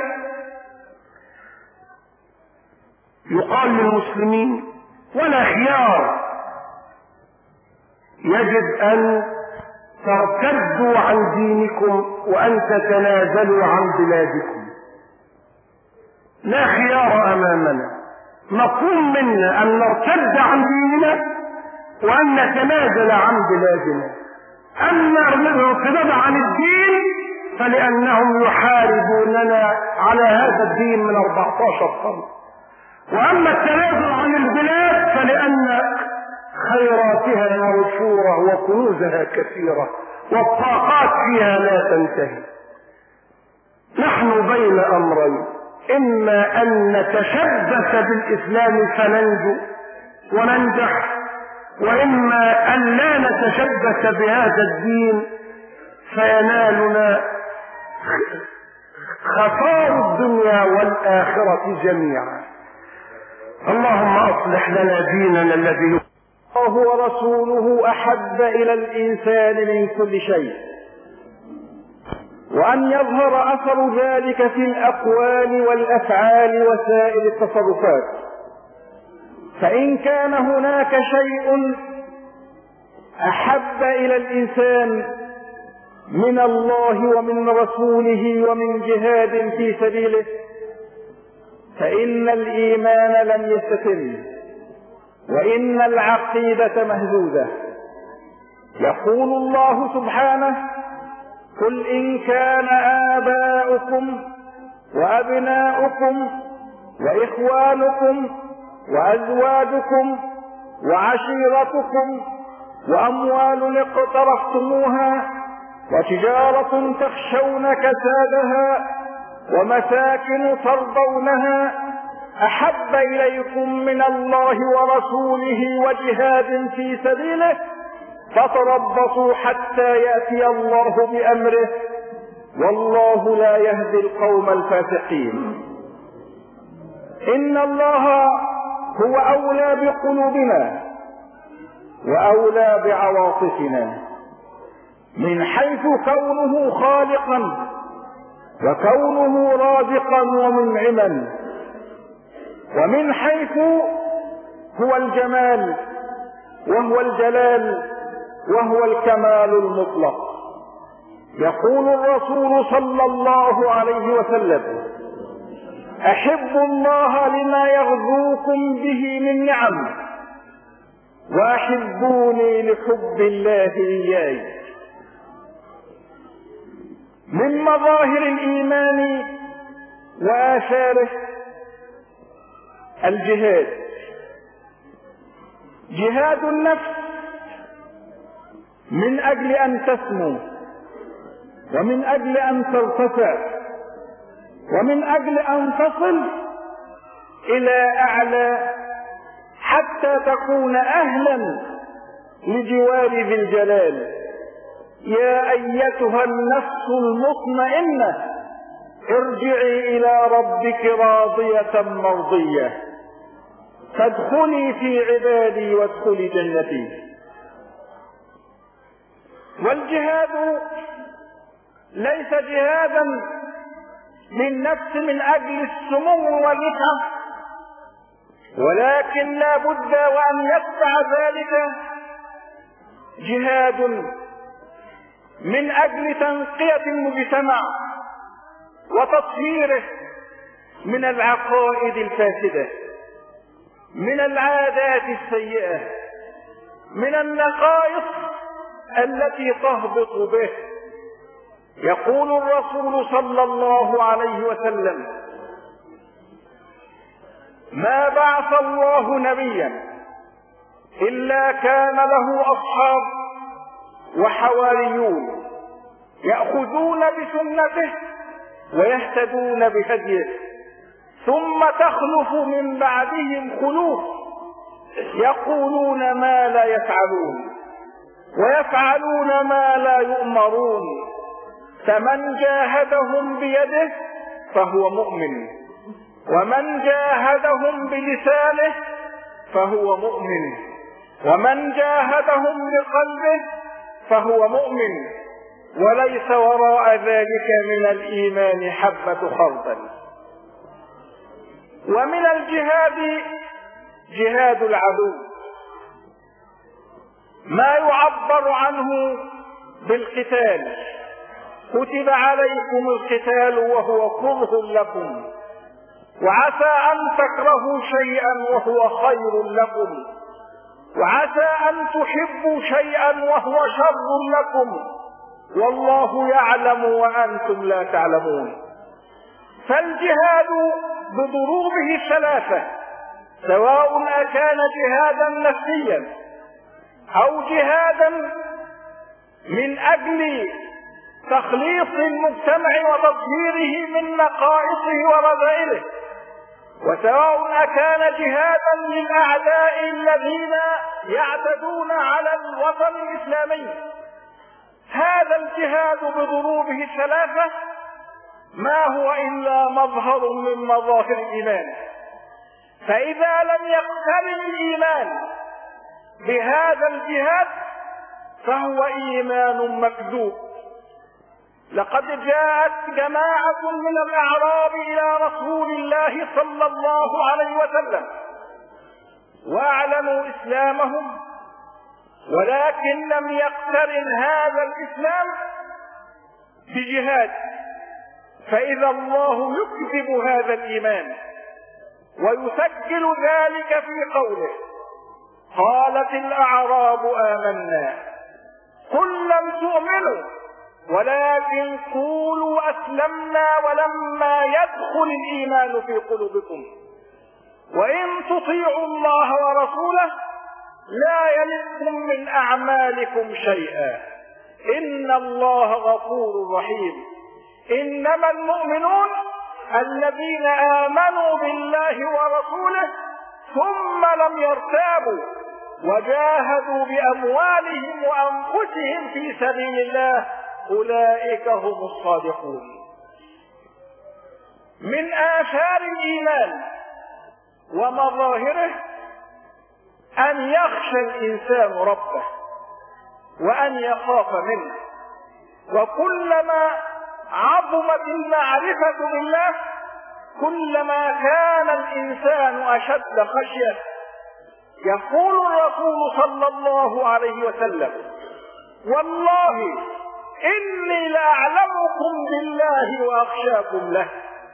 يقال للمسلمين ولا خيار، يجب أن ترتدوا عن دينكم وأن تتنازلوا عن بلادكم. لا خيار امامنا، مطلوب منا ان نرتد عن ديننا وان نتنازل عن بلادنا. اما الارتداد عن الدين فلانهم يحاربوننا على هذا الدين من أربعة عشر قرن، واما التنازل عن البلاد فلان خيراتها موفوره وكنوزها كثيره والطاقات فيها لا تنتهي. نحن بين امرين، اما ان نتشبث بالاسلام فننجو وننجح، واما ان لا نتشبث بهذا الدين فينالنا خسار الدنيا والاخره جميعا. اللهم اصلح لنا ديننا الذي الله ورسوله احب الى الانسان من كل شيء، وان يظهر اثر ذلك في الاقوال والافعال وسائر التصرفات. فان كان هناك شيء احب الى الانسان من الله ومن رسوله ومن جهاد في سبيله فان الايمان لم يستتم، وان العقيدة مهزوزة. يقول الله سبحانه: قل إن كان آباؤكم وأبناؤكم وإخوانكم وأزواجكم وعشيرتكم وأموال اقترفتموها وتجارة تخشون كسادها ومساكن ترضونها أحب إليكم من الله ورسوله وجهاد في سبيله فتربصوا حتى يأتي الله بأمره والله لا يهدي القوم الفاسقين. إن الله هو أولى بقلوبنا وأولى بعواطفنا، من حيث كونه خالقا وكونه رازقا ومنعما، ومن حيث هو الجمال وهو الجلال وهو الكمال المطلق. يقول الرسول صلى الله عليه وسلم: أحبوا الله لما يغذوكم به من نعم، وأحبوني لحب الله إياي. من مظاهر الإيمان وآثاره الجهاد، جهاد النفس من أجل أن تسمو ومن أجل أن ترتفع ومن أجل أن تصل إلى أعلى حتى تكون أهلا لجوار ذي الجلال. يا أيتها النفس المطمئنة ارجعي إلى ربك راضية مرضية فادخلي في عبادي وادخلي جنتي. والجهاد ليس جهادا للنفس من أجل السمو والرفعة، ولكن لا بد وأن يتبع ذلك جهاد من أجل تنقية المجتمع وتطهيره من العقائد الفاسدة، من العادات السيئة، من النقائص التي تهبط به. يقول الرسول صلى الله عليه وسلم: ما بعث الله نبيا إلا كان له أصحاب وحواريون يأخذون بسنته ويهتدون بهديه، ثم تخلف من بعدهم خلوف يقولون ما لا يفعلون ويفعلون ما لا يؤمرون، فمن جاهدهم بيده فهو مؤمن، ومن جاهدهم بلسانه فهو مؤمن، ومن جاهدهم بقلبه فهو مؤمن، وليس وراء ذلك من الإيمان حبة خردل. ومن الجهاد جهاد العدو، ما يعبر عنه بالقتال. كتب عليكم القتال وهو كره لكم وعسى أن تكرهوا شيئا وهو خير لكم، وعسى أن تحبوا شيئا وهو شر لكم، والله يعلم وأنتم لا تعلمون. فالجهاد بضروبه الثلاثة، سواء أكان جهادا نفسيا أو جهادا من أجل تخليص المجتمع وتطهيره من نقائصه ورذائله، وسواء أكان جهادا للأعداء الذين يعتدون على الوطن الإسلامي. هذا الجهاد بضروبه الثلاثة ما هو إلا مظهر من مظاهر الإيمان. فإذا لم يقترن الإيمان بهذا الجهاد فهو إيمان مكذوب. لقد جاءت جماعة من الأعراب إلى رسول الله صلى الله عليه وسلم وأعلنوا إسلامهم، ولكن لم يقترن هذا الإسلام بجهاد، فإذا الله يكذب هذا الإيمان ويسجل ذلك في قوله: قالت الأعراب آمنا قل لم تؤمنوا ولكن قولوا أسلمنا ولما يدخل الإيمان في قلوبكم وإن تطيعوا الله ورسوله لا يلدكم من أعمالكم شيئا إن الله غفور رحيم. إنما المؤمنون الذين آمنوا بالله ورسوله ثم لم يرتابوا وجاهدوا بأموالهم وأنفسهم في سبيل الله أولئك هم الصادقون. من آثار الإيمان ومظاهره أن يخشى الإنسان ربه وأن يخاف منه، وكلما عظمت المعرفة بالله كلما كان الإنسان أشد خشية. يقول الرسول صلى الله عليه وسلم: والله إني لأعلمكم بالله وأخشاكم له.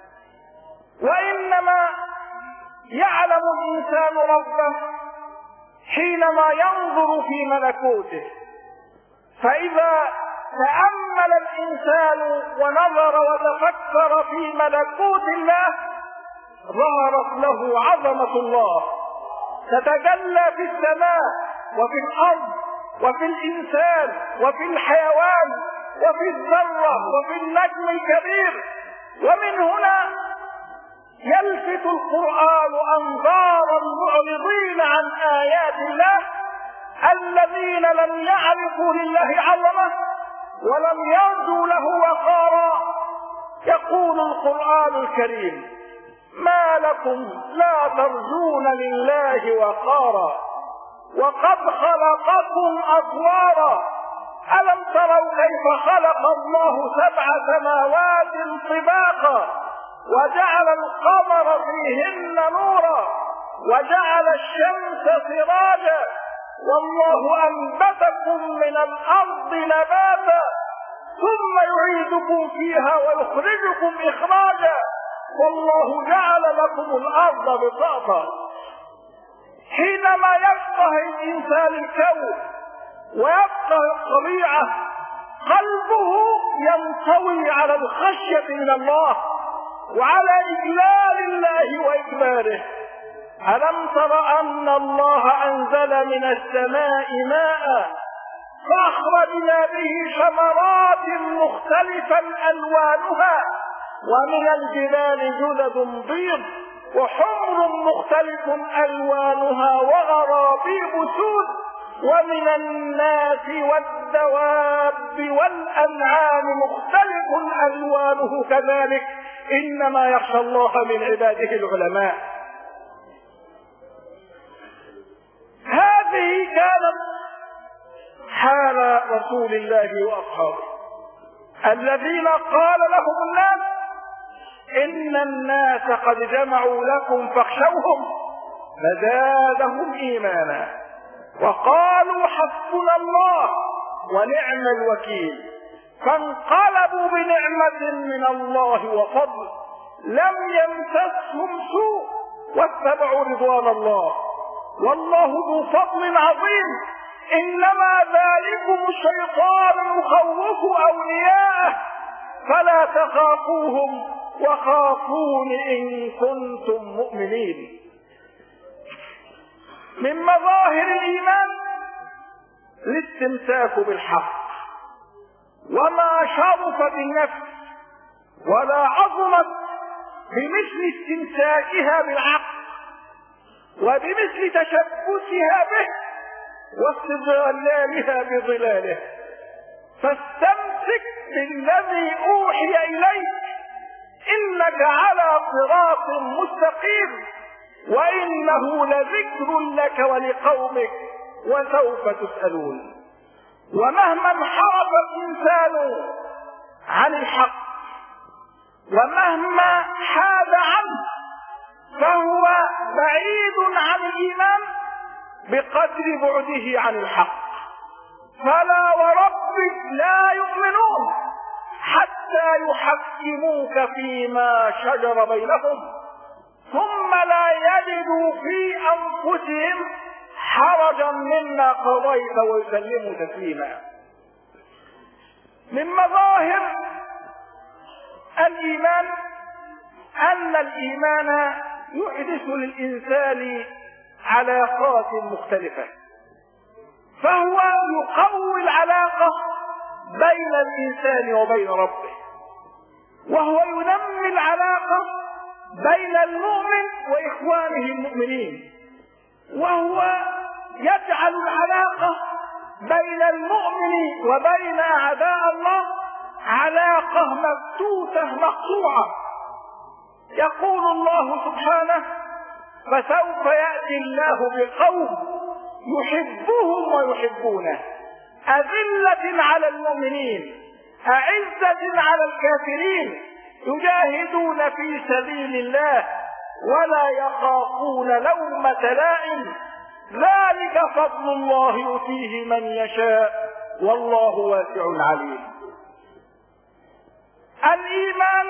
وإنما يعلم الإنسان ربه حينما ينظر في ملكوته، فإذا تأمل الإنسان ونظر وتفكر في ملكوت الله ظهرت له عظمة الله تتجلى في السماء وفي الأرض وفي الإنسان وفي الحيوان وفي الذرة وفي النجم الكبير. ومن هنا يلفت القرآن أنظار المعرضين عن آيات الله الذين لم يعرفوا لله عظمة ولم يرجوا له وقارا. يقول القرآن الكريم: ما لكم لا ترجون لله وقارا وقد خلقكم أطوارا ألم تروا كيف خلق الله سبع سماوات طباقا وجعل القمر فيهن نورا وجعل الشمس سراجا والله أنبتكم من الأرض نباتا ثم يعيدكم فيها ويخرجكم إخراجا والله جعل لكم الأرض بساطا. حينما يفقه الإنسان الكون ويفقه الطبيعة قلبه ينطوي على الخشية من الله وعلى إجلال الله وإكباره. ألم تر أن الله أنزل من السماء ماء فأخرجنا به ثمرات مختلفا ألوانها ومن الجبال جدد بيض وحمر مختلف ألوانها وغرابيب سود ومن الناس والدواب والأنعام مختلف ألوانه كذلك إنما يخشى الله من عباده العلماء. هذه كانت حال رسول الله وأصحابه الذين قال لهم الناس: إن الناس قد جمعوا لكم فاخشوهم فزادهم إيمانا وقالوا حسبنا الله ونعم الوكيل فانقلبوا بنعمة من الله وفضل لم يمسسهم سوء واتبعوا رضوان الله والله ذو فضل عظيم. إنما ذلكم الشيطان يخوف أولياءه فلا تخافوهم وخافون إن كنتم مؤمنين. من مظاهر الإيمان الاستمساك بالحق، وما شرف بالنفس ولا عظمت بمثل استمساكها بالعقل وبمثل تشبثها به واستظلالها بظلاله. فاستمسك بالذي أوحي إليك إنك على صراط مستقيم وإنه لذكر لك ولقومك وسوف تسألون. ومهما انحرف الإنسان عن الحق ومهما حاد عنه فهو بعيد عن الإيمان بقدر بعده عن الحق. فلا وربك لا يؤمنون حتى يحكموك فيما شجر بينهم ثم لا يجدوا في أنفسهم حرجا مما قضيت ويسلموا تسليما. من مظاهر الإيمان أن الإيمان يحدث للإنسان علاقات مختلفة، فهو يقوي العلاقة بين الإنسان وبين ربه، وهو ينمي العلاقة بين المؤمن وإخوانه المؤمنين، وهو يجعل العلاقة بين المؤمن وبين أعداء الله علاقة مبتوتة مقطوعة. يقول الله سبحانه: فسوف يأتي الله بقوم يحبهم ويحبونه أذلة على المؤمنين أعزة على الكافرين يجاهدون في سبيل الله ولا يخافون لومة لائم ذلك فضل الله يؤتيه من يشاء والله واسع عليم. الإيمان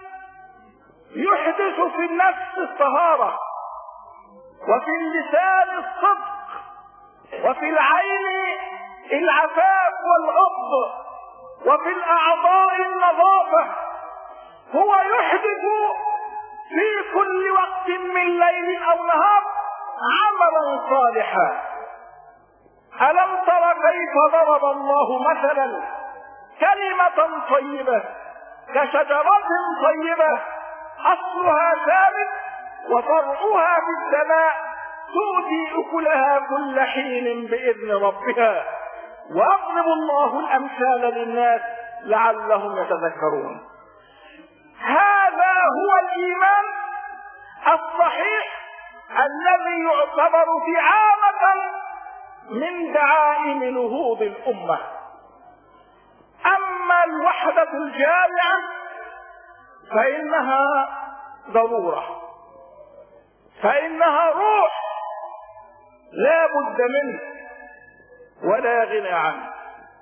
يحدث في النفس الطهارة، وفي اللسان الصدق، وفي العين العفاف والغض، وفي الأعضاء النظافة. هو يحدث في كل وقت من ليل أو نهار عملا صالحا. ألم تر كيف ضرب الله مثلا كلمة طيبة كشجرة طيبة أصلها ثابت وفرعها في السماء تؤتي أكلها كل حين بإذن ربها ويضرب الله الأمثال للناس لعلهم يتذكرون. هذا هو الإيمان الصحيح الذي يعتبر دعامة من دعائم نهوض الأمة. أما الوحدة الجامعة فإنها ضرورة، فإنها روح لا بد منه ولا غنى عنه.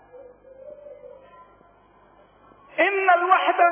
إن الوحدة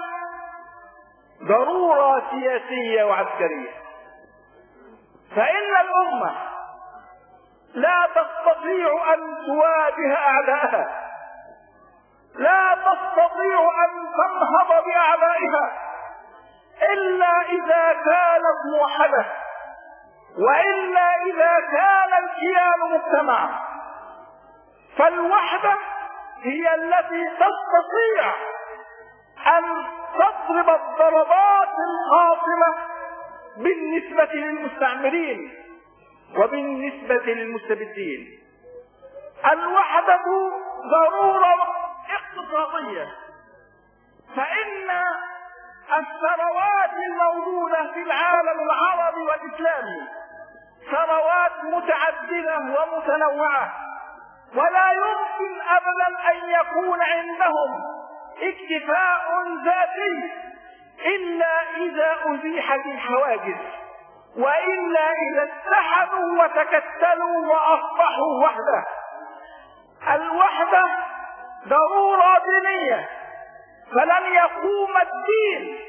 ضرورة سياسية وعسكرية، فإن الأمة لا تستطيع أن تواجه أعدائها، لا تستطيع أن تنهض بأعدائها إلا إذا كانت موحدة، وإلا إذا كان الكيان مجتمعا. فالوحدة هي التي تستطيع أن تضرب الضربات القاصمة بالنسبة للمستعمرين وبالنسبة للمستبدين. الوحدة ضرورة اقتصادية، فإن الثروات الموجودة في العالم العربي والإسلامي ثروات متعددة ومتنوعة، ولا يمكن أبدا أن يكون عندهم اكتفاء ذاتي إلا إذا أزيحت الحواجز، وإلا إذا اتحدوا وتكتلوا وأصبحوا وحدة. الوحدة ضرورة دينية، فلن يقوم الدين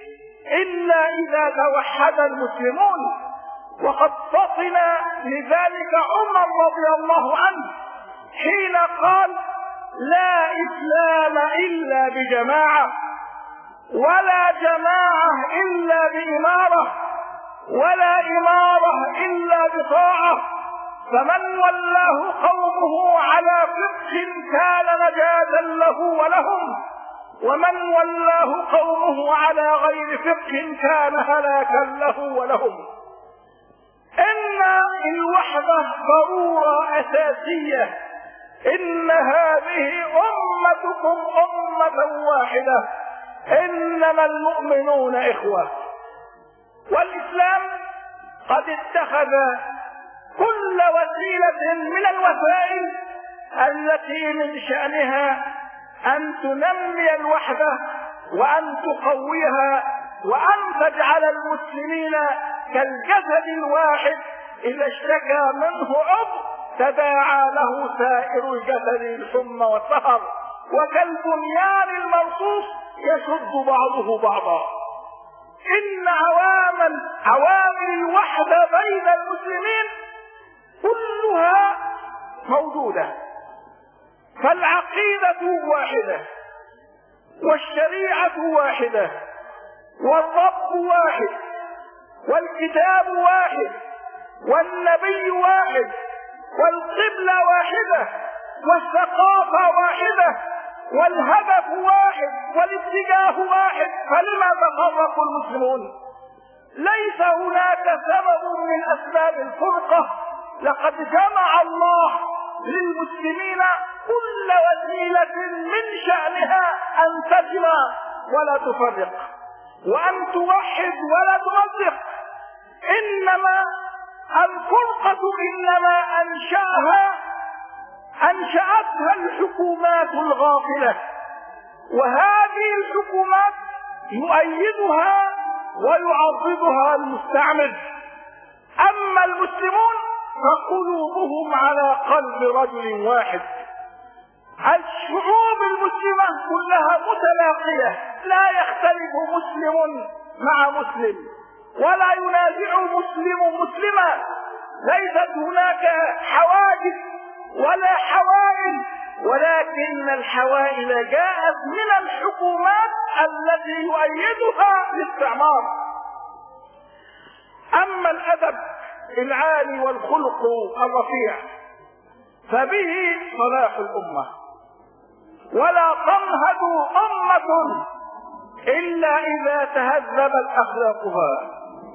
إلا إذا توحد المسلمون. وقد فطن لذلك عمر رضي الله عنه حين قال: لا إسلام إلا بجماعة، ولا جماعة إلا بإمارة، ولا إمارة إلا بطاعة، فمن ولاه قومه على فقه كان نجاة له ولهم، ومن ولاه قومه على غير فقه كان هلاكا له ولهم. إن الوحدة ضرورة أساسية. إن هذه أمتكم أمة واحدة، إنما المؤمنون إخوة. والإسلام قد اتخذ كل وسيلة من الوسائل التي من شأنها أن تنمي الوحدة وأن تقويها وأن تجعل المسلمين كالجسد الواحد إذا اشتكى منه عضو تداعى له سائر الجسد الحمى والسهر، وكالبنيان المرصوص يشد بعضه بعضا. إن عوامل عوامل الوحدة بين المسلمين كلها موجودة، فالعقيدة واحدة، والشريعة واحدة، والرب واحد، والكتاب واحد، والنبي واحد، والقبلة واحدة، والثقافة واحدة، والهدف واحد، والاتجاه واحد. فلما تفرق المسلمون؟ ليس هناك سبب من أسباب الفرقة. لقد جمع الله للمسلمين كل وسيلة من شأنها أن تجمع ولا تفرق، وأن توحد ولا تمزق. إنما الفرقة إنما أنشأها أنشأتها الحكومات الغافلة، وهذه الحكومات يؤيدها ويعضدها المستعمر. أما المسلمون فقلوبهم على قلب رجل واحد. الشعوب المسلمة كلها متلاقية، لا يختلف مسلم مع مسلم، ولا ينازع مسلم مسلما. ليست هناك حواجز ولا حوائل، ولكن الحوائل جاءت من الحكومات التي يؤيدها الاستعمار. أما الأدب العالي والخلق الرفيع فبه صلاح الأمة، ولا تنهض أمة إلا إذا تهذبت أخلاقها،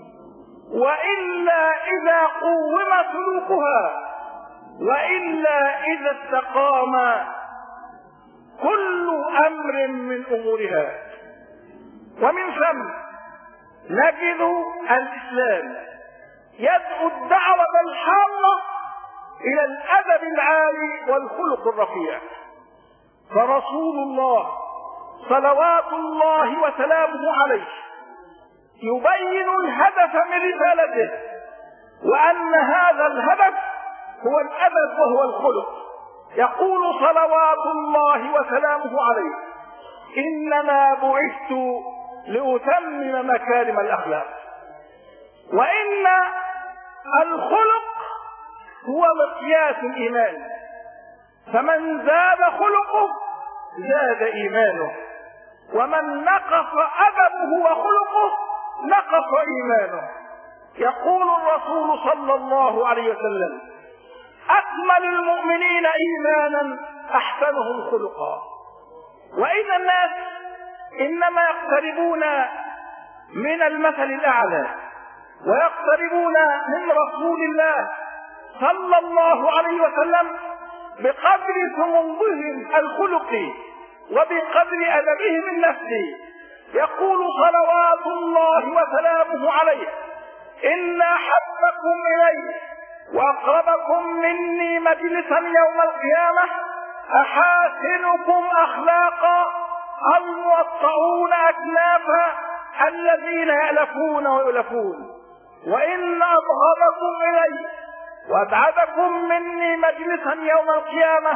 وإلا إذا قوم سلوكها، وإلا إذا استقام كل أمر من أمورها. ومن ثم نجد الإسلام يدعو الدعوة الحارة إلى الأدب العالي والخلق الرفيع. فرسول الله صلوات الله وسلامه عليه يبين الهدف من رسالته، وأن هذا الهدف هو الأدب وهو الخلق. يقول صلوات الله وسلامه عليه: إنما بعثت لأتمم مكارم الأخلاق. وإن الخلق هو مقياس الإيمان، فمن زاد خلقه زاد إيمانه، ومن نقص أدبه وخلقه نقص إيمانه. يقول الرسول صلى الله عليه وسلم: أكمل المؤمنين إيمانا أحسنهم خلقا. وإن الناس إنما يقتربون من المثل الأعلى ويقتربون من رسول الله صلى الله عليه وسلم بقدر سموهم الخلقي وبقدر أدبهم النفسي. يقول صلوات الله وسلامه عليه: إن أحبكم إلي وأقربكم مني مجلسا يوم القيامة أحاسنكم أخلاقا الموطؤون أكنافا الذين يألفون ويؤلفون، وإن أبغضكم إلي وأبعدكم مني مجلسا يوم القيامة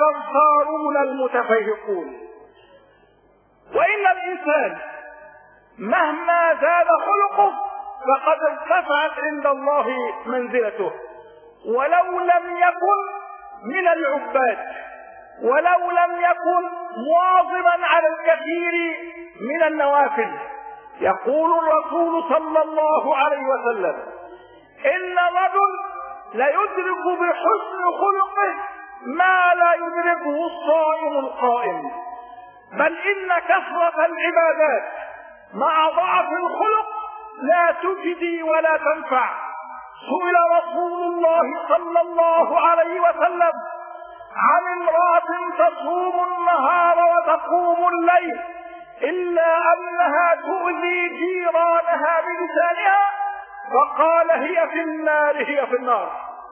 الصرصارون المتفيهقون. وإن الإنسان مهما زاد خلقه فقد ارتفعت عند الله منزلته. ولو لم يكن من العباد، ولو لم يكن مواظبا على الكثير من النوافل. يقول الرسول صلى الله عليه وسلم: إن الرجل ليدرك بحسن خلقه ما لا يدركه الصائم القائم، بل إن كثرة العبادات مع ضعف الخلق لا تجدي ولا تنفع. سئل رسول الله صلى الله عليه وسلم عن امرأة تصوم النهار وتقوم الليل إلا أنها تؤذي جيرانها بلسانها، فقال: هي في النار، هي في النار.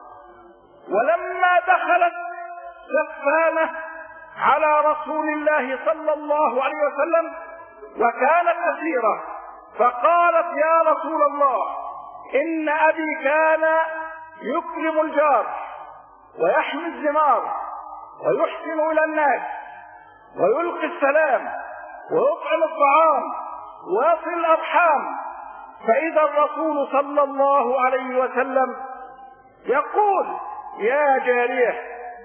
ولما دخلت سفانة على رسول الله صلى الله عليه وسلم وكانت أسيرة، فقالت: يا رسول الله، إن أبي كان يكرم الجار ويحمي الزمار ويحسن إلى الناس ويلقي السلام ويطعم الطعام ويصل الأرحام. فإذا الرسول صلى الله عليه وسلم يقول: يا جارية،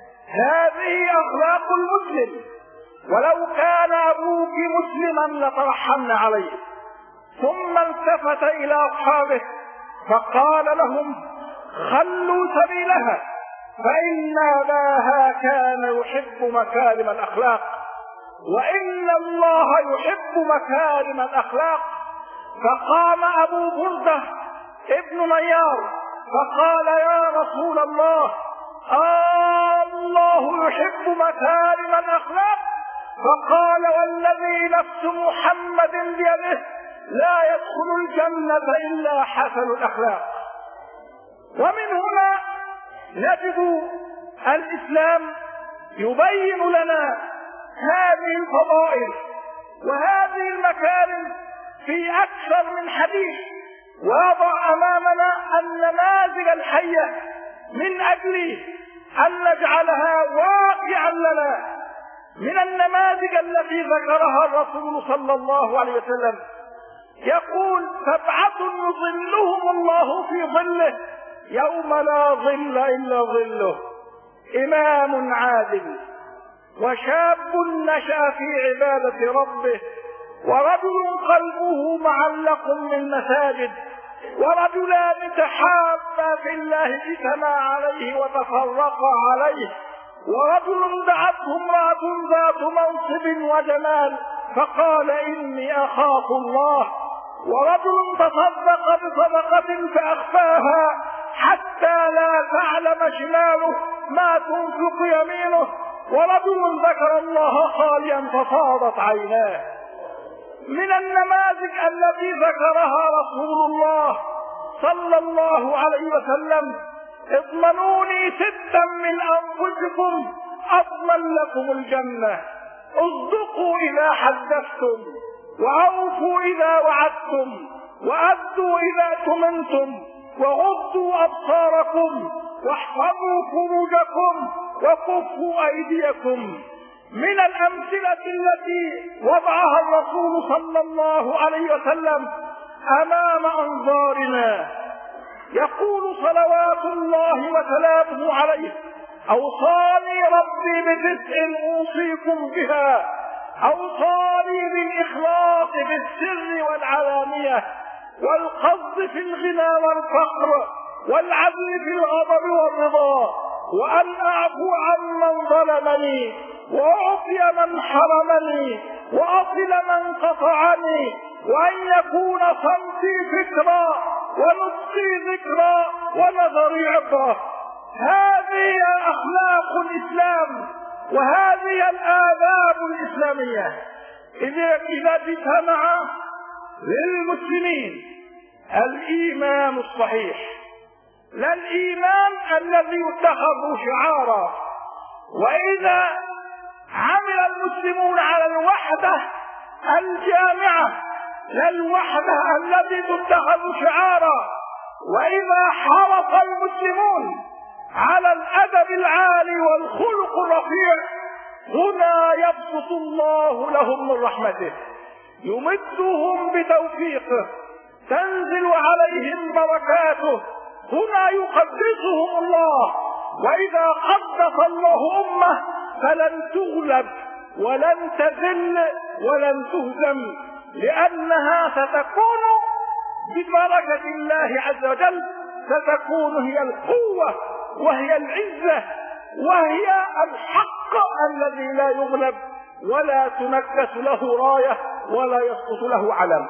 هذه أخلاق المسلم، ولو كان أبوك مسلما لترحمن عليه. ثم التفت إلى أصحابه فقال لهم: خلوا سبيلها، فإن أباها كان يحب مكارم الأخلاق، وإن الله يحب مكارم الأخلاق. فقام أبو بردة ابن نيار فقال: يا رسول الله، آه الله يحب مكارم الأخلاق؟ فقال: والذي نفس محمد بيده لا يدخل الجنة إلا حسن الأخلاق. ومن هنا نجد الإسلام يبين لنا هذه الفضائل وهذه المكارم في أكثر من حديث، ويضع أمامنا النماذج الحية من أجل أن نجعلها واقعا لنا. من النماذج التي ذكرها الرسول صلى الله عليه وسلم يقول: سبعة يظلهم الله في ظله يوم لا ظل إلا ظله: إمام عادل، وشاب نشأ في عبادة ربه، ورجل قلبه معلق بالمساجد، ورجلان تحابا في الله اجتمعا عليه وتفرقا عليه، ورجل دعته امرأة ذات منصب وجمال فقال: إني أخاف الله، ورجل تصدق بصدقة فأخفاها حتى لا تعلم شماله ما تنفق يمينه، ورجل ذكر الله خاليا ففاضت عيناه. من النماذج التي ذكرها رسول الله صلى الله عليه وسلم: اضمنوني ستا من أنفسكم أضمن لكم الجنة: اصدقوا إذا حدثتم، وأوفوا إذا وعدتم، وأدوا إذا تمنتم، وغضوا أبصاركم، واحفظوا فروجكم، وكفوا أيديكم. من الأمثلة التي وضعها الرسول صلى الله عليه وسلم أمام أنظارنا يقول صلوات الله وسلامه عليه: أوصاني ربي بتسع أوصيكم بها، أوصاني بالإخلاص بالسر والعلانية، والقصد في الغنى والفقر، والعدل في الغضب والرضا، وأن أعفو عمن ظلمني، وأعطي من حرمني، وأصل من قطعني، وأن يكون صمتي فكرا، ونطقي ذكرا، ونظري عبرة. هذه أخلاق الإسلام، وهذه الآداب الإسلامية. إذا اجتمع للمسلمين الإيمان الصحيح، لا الإيمان الذي يتخذ شعارا، وإذا عمل المسلمون على الوحدة الجامعة، لا الوحدة التي تتخذ شعارا، وإذا حرص المسلمون على الأدب العالي والخلق الرفيع، هنا يبسط الله لهم من رحمته. يمدهم بتوفيقه، تنزل عليهم بركاته، هنا يقدسهم الله. وإذا قدس الله أمة فلن تغلب ولن تذل ولن تهزم، لأنها ستكون ببركة الله عز وجل، ستكون هي القوة وهي العزة وهي الحق الذي لا يغلب ولا تنكس له راية ولا يسقط له علم.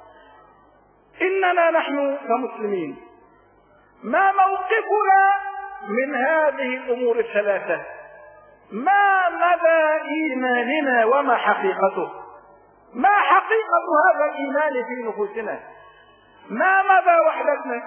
إننا نحن كمسلمين ما موقفنا من هذه الأمور الثلاثة؟ ما مدى إيماننا وما حقيقته؟ ما حقيقة هذا الإيمان في نفوسنا؟ ما مدى وحدتنا؟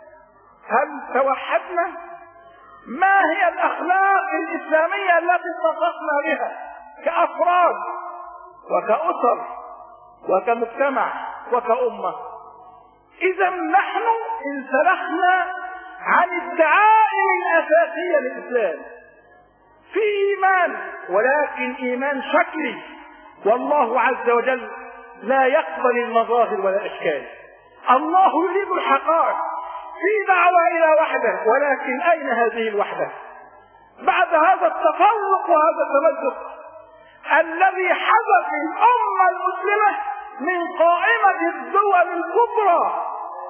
هل توحدنا؟ ما هي الأخلاق الإسلامية التي اتصفنا بها كأفراد وكأسر وكمجتمع وكأمة؟ إذا نحن انسلخنا عن الدعائم الأساسية للإسلام في إيمان، ولكن إيمان شكلي، والله عز وجل لا يقبل المظاهر ولا الأشكال. الله يريد الحقائق في دعوة إلى وحدة، ولكن أين هذه الوحدة بعد هذا التفرق وهذا التمزق الذي حدث في الأمة المسلمة من قائمة الدول الكبرى؟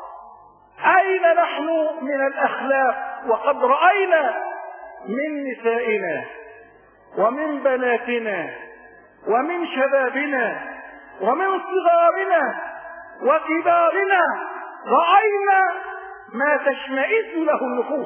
أين نحن من الأخلاق؟ وقد رأينا من نسائنا ومن بناتنا ومن شبابنا ومن صغارنا وكبارنا، رأينا ما تشمئز له النفوس.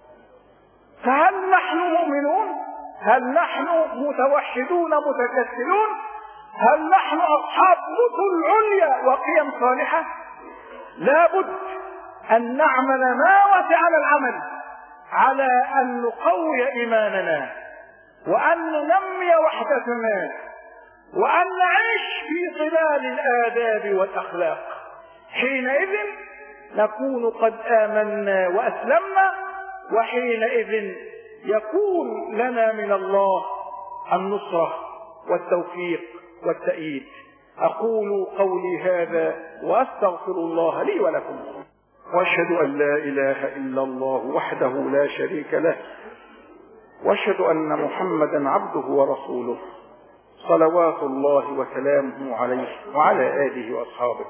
فهل نحن مؤمنون؟ هل نحن متوحدون متكتلون؟ هل نحن أصحاب مثل عليا وقيم صالحة؟ لابد أن نعمل ما وسعنا العمل على أن نقوي إيماننا وأن ننمي وحدتنا وأن نعيش في ظلال الآداب والأخلاق. حينئذ نكون قد آمنا وأسلمنا، وحينئذ يكون لنا من الله النصرة والتوفيق والتأييد. أقول قولي هذا وأستغفر الله لي ولكم، وأشهد أن لا إله إلا الله وحده لا شريك له، وأشهد أن محمدا عبده ورسوله، صلوات الله وسلامه عليه وعلى آله وأصحابه.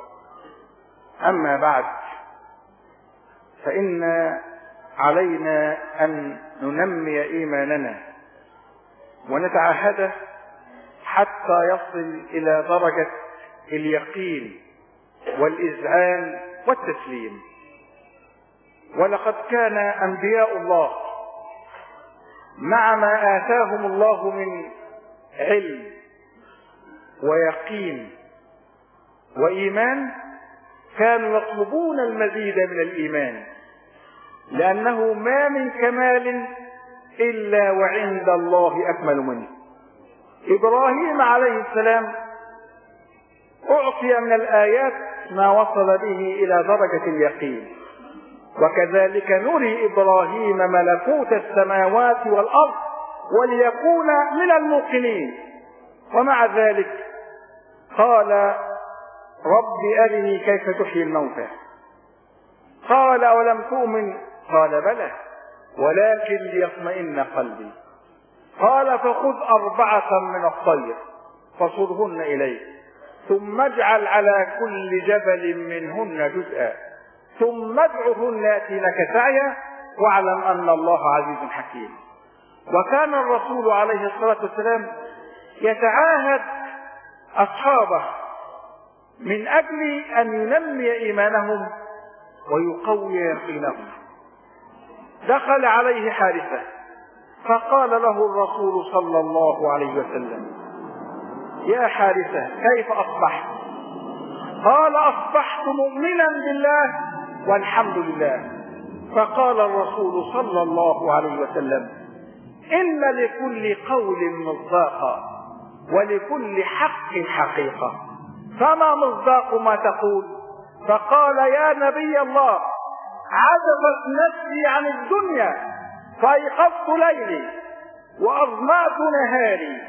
أما بعد، فإن علينا أن ننمي إيماننا ونتعهده حتى يصل إلى درجة اليقين والإذعان والتسليم. ولقد كان أنبياء الله مع ما آتاهم الله من علم ويقين وإيمان كانوا يطلبون المزيد من الإيمان، لأنه ما من كمال إلا وعند الله أكمل منه. إبراهيم عليه السلام أعطي من الآيات ما وصل به إلى درجة اليقين، وكذلك نري إبراهيم ملكوت السماوات والأرض وليكون من الموقنين. ومع ذلك قال رب أرني كيف تحيي الموتى، قال أولم تؤمن؟ قال بلى ولكن ليطمئن قلبي. قال فخذ أربعة من الطير فصرهن إليك، ثم اجعل على كل جبل منهن جزءا، ثم ادعهن يأتينك سعيا، واعلم أن الله عزيز حكيم. وكان الرسول عليه الصلاة والسلام يتعاهد أصحابه من أجل أن ينمي إيمانهم ويقوي يقينهم. دخل عليه حارثة فقال له الرسول صلى الله عليه وسلم: يا حارثة كيف أصبحت؟ قال: أصبحت مؤمنا بالله والحمد لله. فقال الرسول صلى الله عليه وسلم: إن لكل قول مصداقا ولكل حق حقيقة، فما مصداق ما تقول؟ فقال: يا نبي الله، عجبت نفسي عن الدنيا فأيقظت ليلي وأظمأت نهاري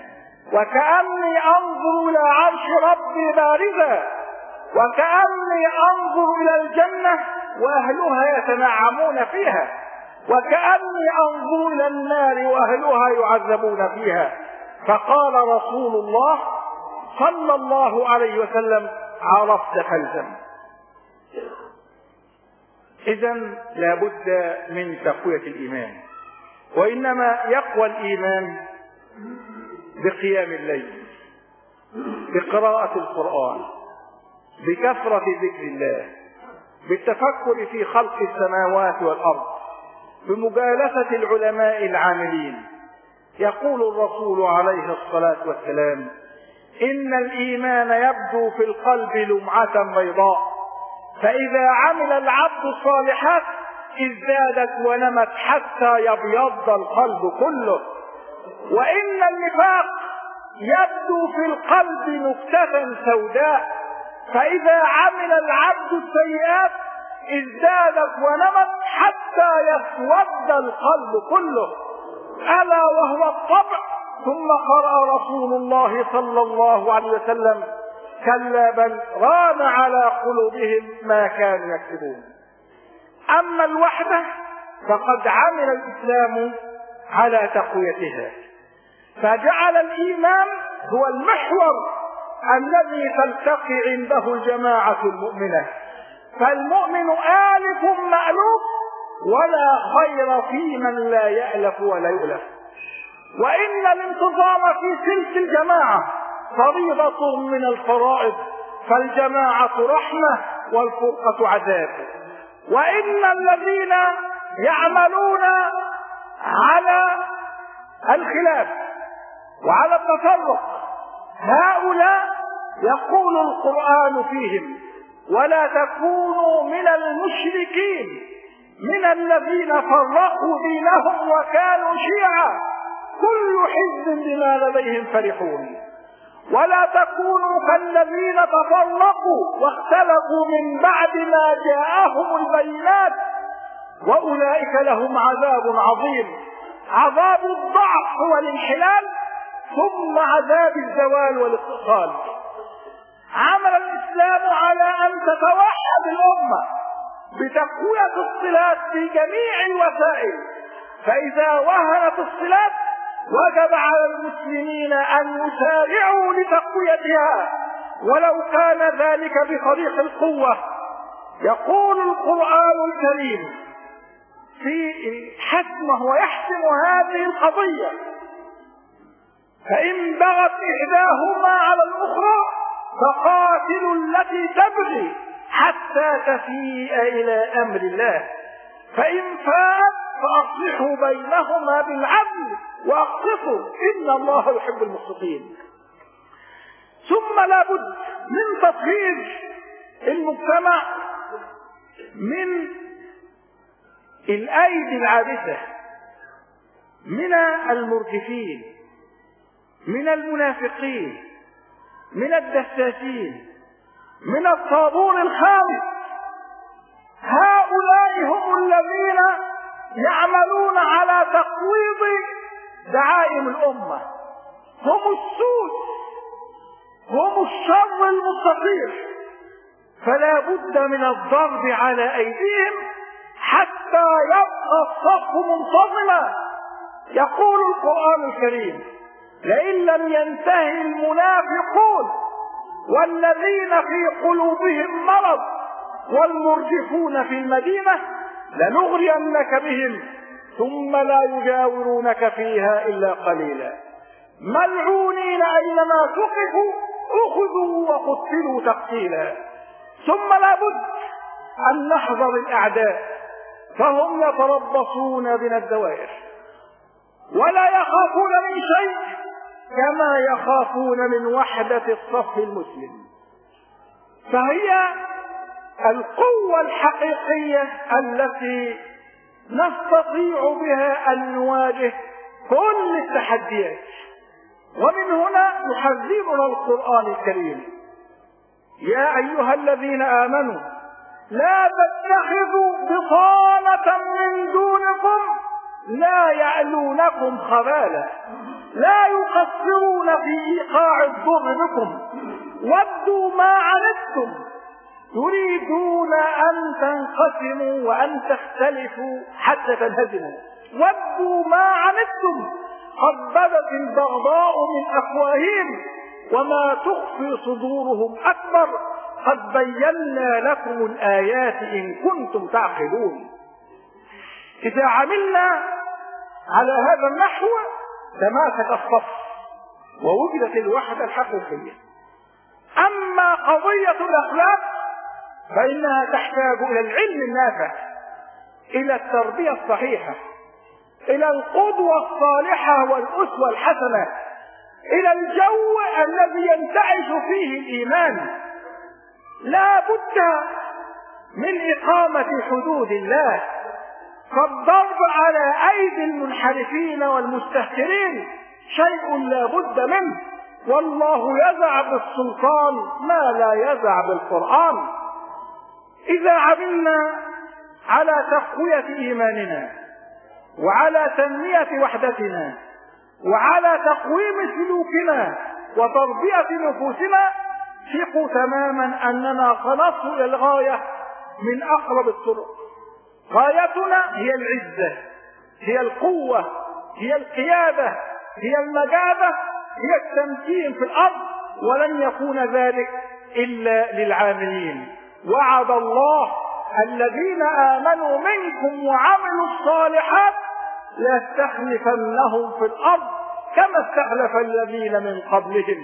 وكأني أنظر إلى عرش ربي بارزا، وكأني أنظر إلى الجنة وأهلها يتنعمون فيها، وكأني أنظر إلى النار وأهلها يعذبون فيها. فقال رسول الله صلى الله عليه وسلم: عرفت فالزم. إذن لا بد من تقوية الإيمان، وإنما يقوى الإيمان بقيام الليل، بقراءة القرآن، بكثرة ذكر الله، بالتفكر في خلق السماوات والأرض، بمجالسة العلماء العاملين. يقول الرسول عليه الصلاة والسلام: إن الإيمان يبدو في القلب لمعة بيضاء، فإذا عمل العبد الصالحات ازدادت ونمت حتى يبيض القلب كله. وإن النفاق يبدو في القلب نكتة سوداء، فإذا عمل العبد السيئات ازدادت ونمت حتى يسود القلب كله، ألا وهو الطبع. ثم قرأ رسول الله صلى الله عليه وسلم: كلا بل ران على قلوبهم ما كانوا يكسبون. أما الوحدة فقد عمل الإسلام على تقويتها، فجعل الإيمان هو المحور الذي تلتقي عنده الجماعة المؤمنة، فالمؤمن آلف مألوف، ولا خير في من لا يألف ولا يؤلف. وإن الانتظام في سلك الجماعة فريضة من الفرائض، فالجماعة رحمة والفرقة عذاب. وإن الذين يعملون على الخلاف وعلى التفرق هؤلاء يقول القرآن فيهم: ولا تكونوا من المشركين من الذين فرقوا دينهم وكانوا شيعا كل حزب بما لديهم فرحون. ولا تكونوا كالذين تفرقوا واختلفوا من بعد ما جاءهم البينات وأولئك لهم عذاب عظيم. عذاب الضعف والانحلال، ثم عذاب الزوال والاتصال. عمل الإسلام على أن تتوحد الأمة بتقوية الصلات في جميع الوسائل، فإذا وهنت الصلات وجب على المسلمين أن يسارعوا لتقويتها ولو كان ذلك بطريق القوة. يقول القرآن الكريم في حسمه ويحسم هذه القضية: فإن بغت إحداهما على الأخرى فقاتلوا التي تبغي حتى تفيء إلى أمر الله، فإن فاءت فأصلحوا بينهما بالعدل وأقسطوا إن الله يحب المقسطين. ثم لا بد من تطهير المجتمع من الأيدي العابثة، من المرجفين، من المنافقين، من الدساسين، من الطابور الخامس. هؤلاء هم الذين يعملون على تقويض دعائم الأمة، هم السود، هم الشر المستطير، فلا بد من الضرب على أيديهم حتى يبقى الصف منتظما. يقول القرآن الكريم: لئن لم ينتهي المنافقون والذين في قلوبهم مرض والمرجفون في المدينة لنغرينك بهم ثم لا يجاورونك فيها إلا قليلا ملعونين أينما ثقفوا أخذوا وقتلوا تقتيلا. ثم لا بد أن نحذر الأعداء، فهم يتربصون بنا الدوائر ولا يخافون من شيء كما يخافون من وحدة الصف المسلم. فهي القوة الحقيقية التي نستطيع بها أن نواجه كل التحديات. ومن هنا يحذرنا القرآن الكريم: يا أيها الذين آمنوا لا تتخذوا بطانة من دونكم لا يألونكم خبالا لا يقصرون في إيقاع الضر بكم، ودوا ما عنتم، يريدون أن تنقسموا وأن تختلفوا حتى تنهزموا. ودوا ما عنتم، قد بدت البغضاء من أفواههم وما تخفي صدورهم أكبر، قد بينا لكم الآيات إن كنتم تعقلون. إذا عملنا على هذا النحو تماسك الصف ووجدت الوحدة الحقيقية. أما قضية الأخلاق فإنها تحتاج إلى العلم النافع، إلى التربية الصحيحة، إلى القدوة الصالحة والأسوة الحسنة، إلى الجو الذي ينتعش فيه الإيمان. لا بد من إقامة حدود الله، فالضرب على أيدي المنحرفين والمستهترين شيء لا بد منه، والله يزع بالسلطان ما لا يزع بالقرآن. إذا عملنا على تقوية إيماننا وعلى تنمية وحدتنا وعلى تقويم سلوكنا وتربية نفوسنا، ثقوا تماما أننا سنصل إلى الغاية من أقرب الطرق. غايتنا هي العزة، هي القوة، هي القيادة، هي المجابة، هي التمكين في الأرض، ولن يكون ذلك إلا للعاملين. وعد الله الذين آمنوا منكم وعملوا الصالحات ليستخلفنهم في الأرض كما استخلف الذين من قبلهم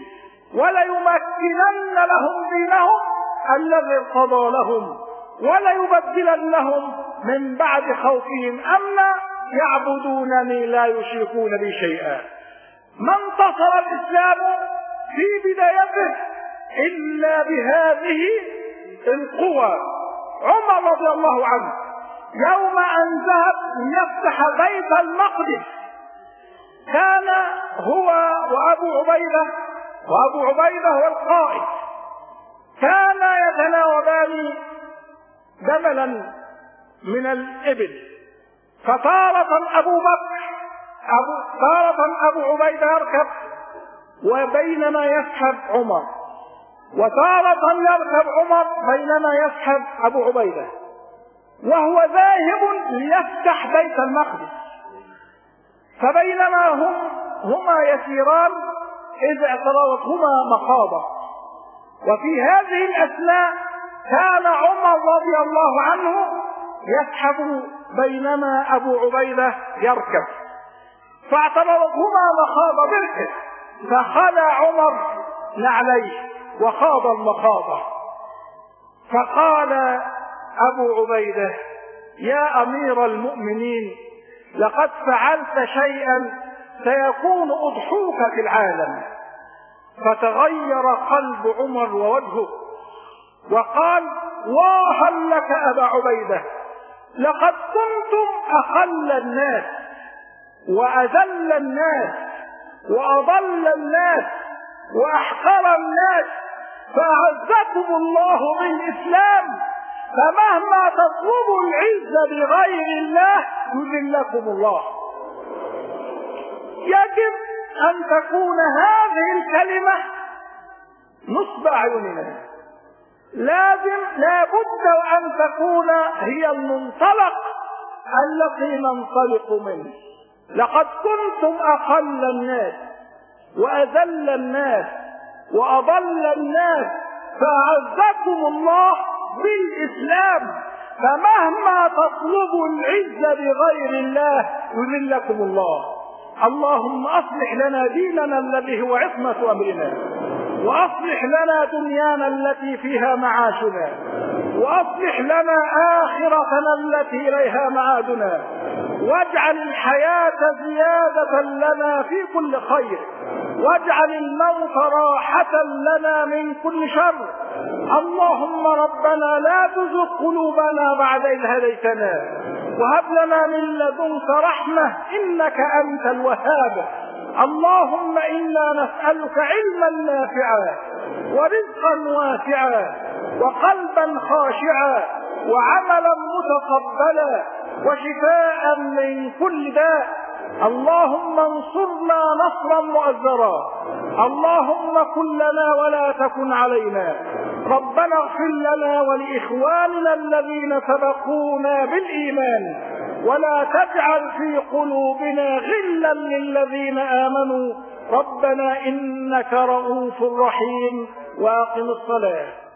وليمكنن لهم دينهم الذي ارتضى لهم وليبدلنهم من بعد خوفهم أمنا يعبدونني لا يشركون بي شيئا. ما انتصر الإسلام في بدايته إلا بهذه القوى. عمر رضي الله عنه يوم أن ذهب ليفتح بيت المقدس كان هو وأبو عبيدة، وأبو عبيدة هو القائد، كان يتناوبان جملا من الإبل، فتارة أبو بكر أبو تارة أبو عبيدة يركب وبينما يسحب عمر، وتارة يركب عمر بينما يسحب أبو عبيدة، وهو ذاهب ليفتح بيت المقدس. فبينما هم هما يسيران إذ اعترضتهما مخاضة، وفي هذه الأثناء كان عمر رضي الله عنه يسحب بينما أبو عبيدة يركب، فاعترضتهما مخاضة بركة، فخلع عمر نعليه وخاض المخاضة، فقال أبو عبيدة: يا أمير المؤمنين، لقد فعلت شيئا سيكون أضحوك في العالم. فتغير قلب عمر ووجهه وقال: واها لك أبا عبيدة، لقد كنتم أقل الناس وأذل الناس وأضل الناس وأحقر الناس، فأعزكم الله بالإسلام، فمهما تطلبوا العزة بغير الله يذلكم الله. يجب أن تكون هذه الكلمة نصب أعيننا، لازم لابد أن تكون هي المنطلق الذي ننطلق منه. لقد كنتم أقل الناس وأذل الناس وأضل الناس، فأعزكم الله بالإسلام، فمهما تطلبوا العزة بغير الله يذلكم الله. اللهم أصلح لنا ديننا الذي هو عصمة أمرنا، وأصلح لنا دنيانا التي فيها معاشنا، وأصلح لنا آخرتنا التي إليها معادنا، واجعل الحياة زيادة لنا في كل خير، واجعل الموت راحة لنا من كل شر. اللهم ربنا لا تزغ قلوبنا بعد إذ هديتنا، وهب لنا من لدنك رحمة إنك أنت الوهاب. اللهم إنا نسألك علما نافعا ورزقا واسعا وقلبا خاشعا وعملا متقبلا وشفاء من كل داء اللهم انصرنا نصرا مؤزرا، اللهم كن لنا ولا تكن علينا، ربنا اغفر لنا ولإخواننا الذين سبقونا بالإيمان، ولا تجعل في قلوبنا غلا للذين آمنوا، ربنا إنك رؤوف رحيم. وأقم الصلاة.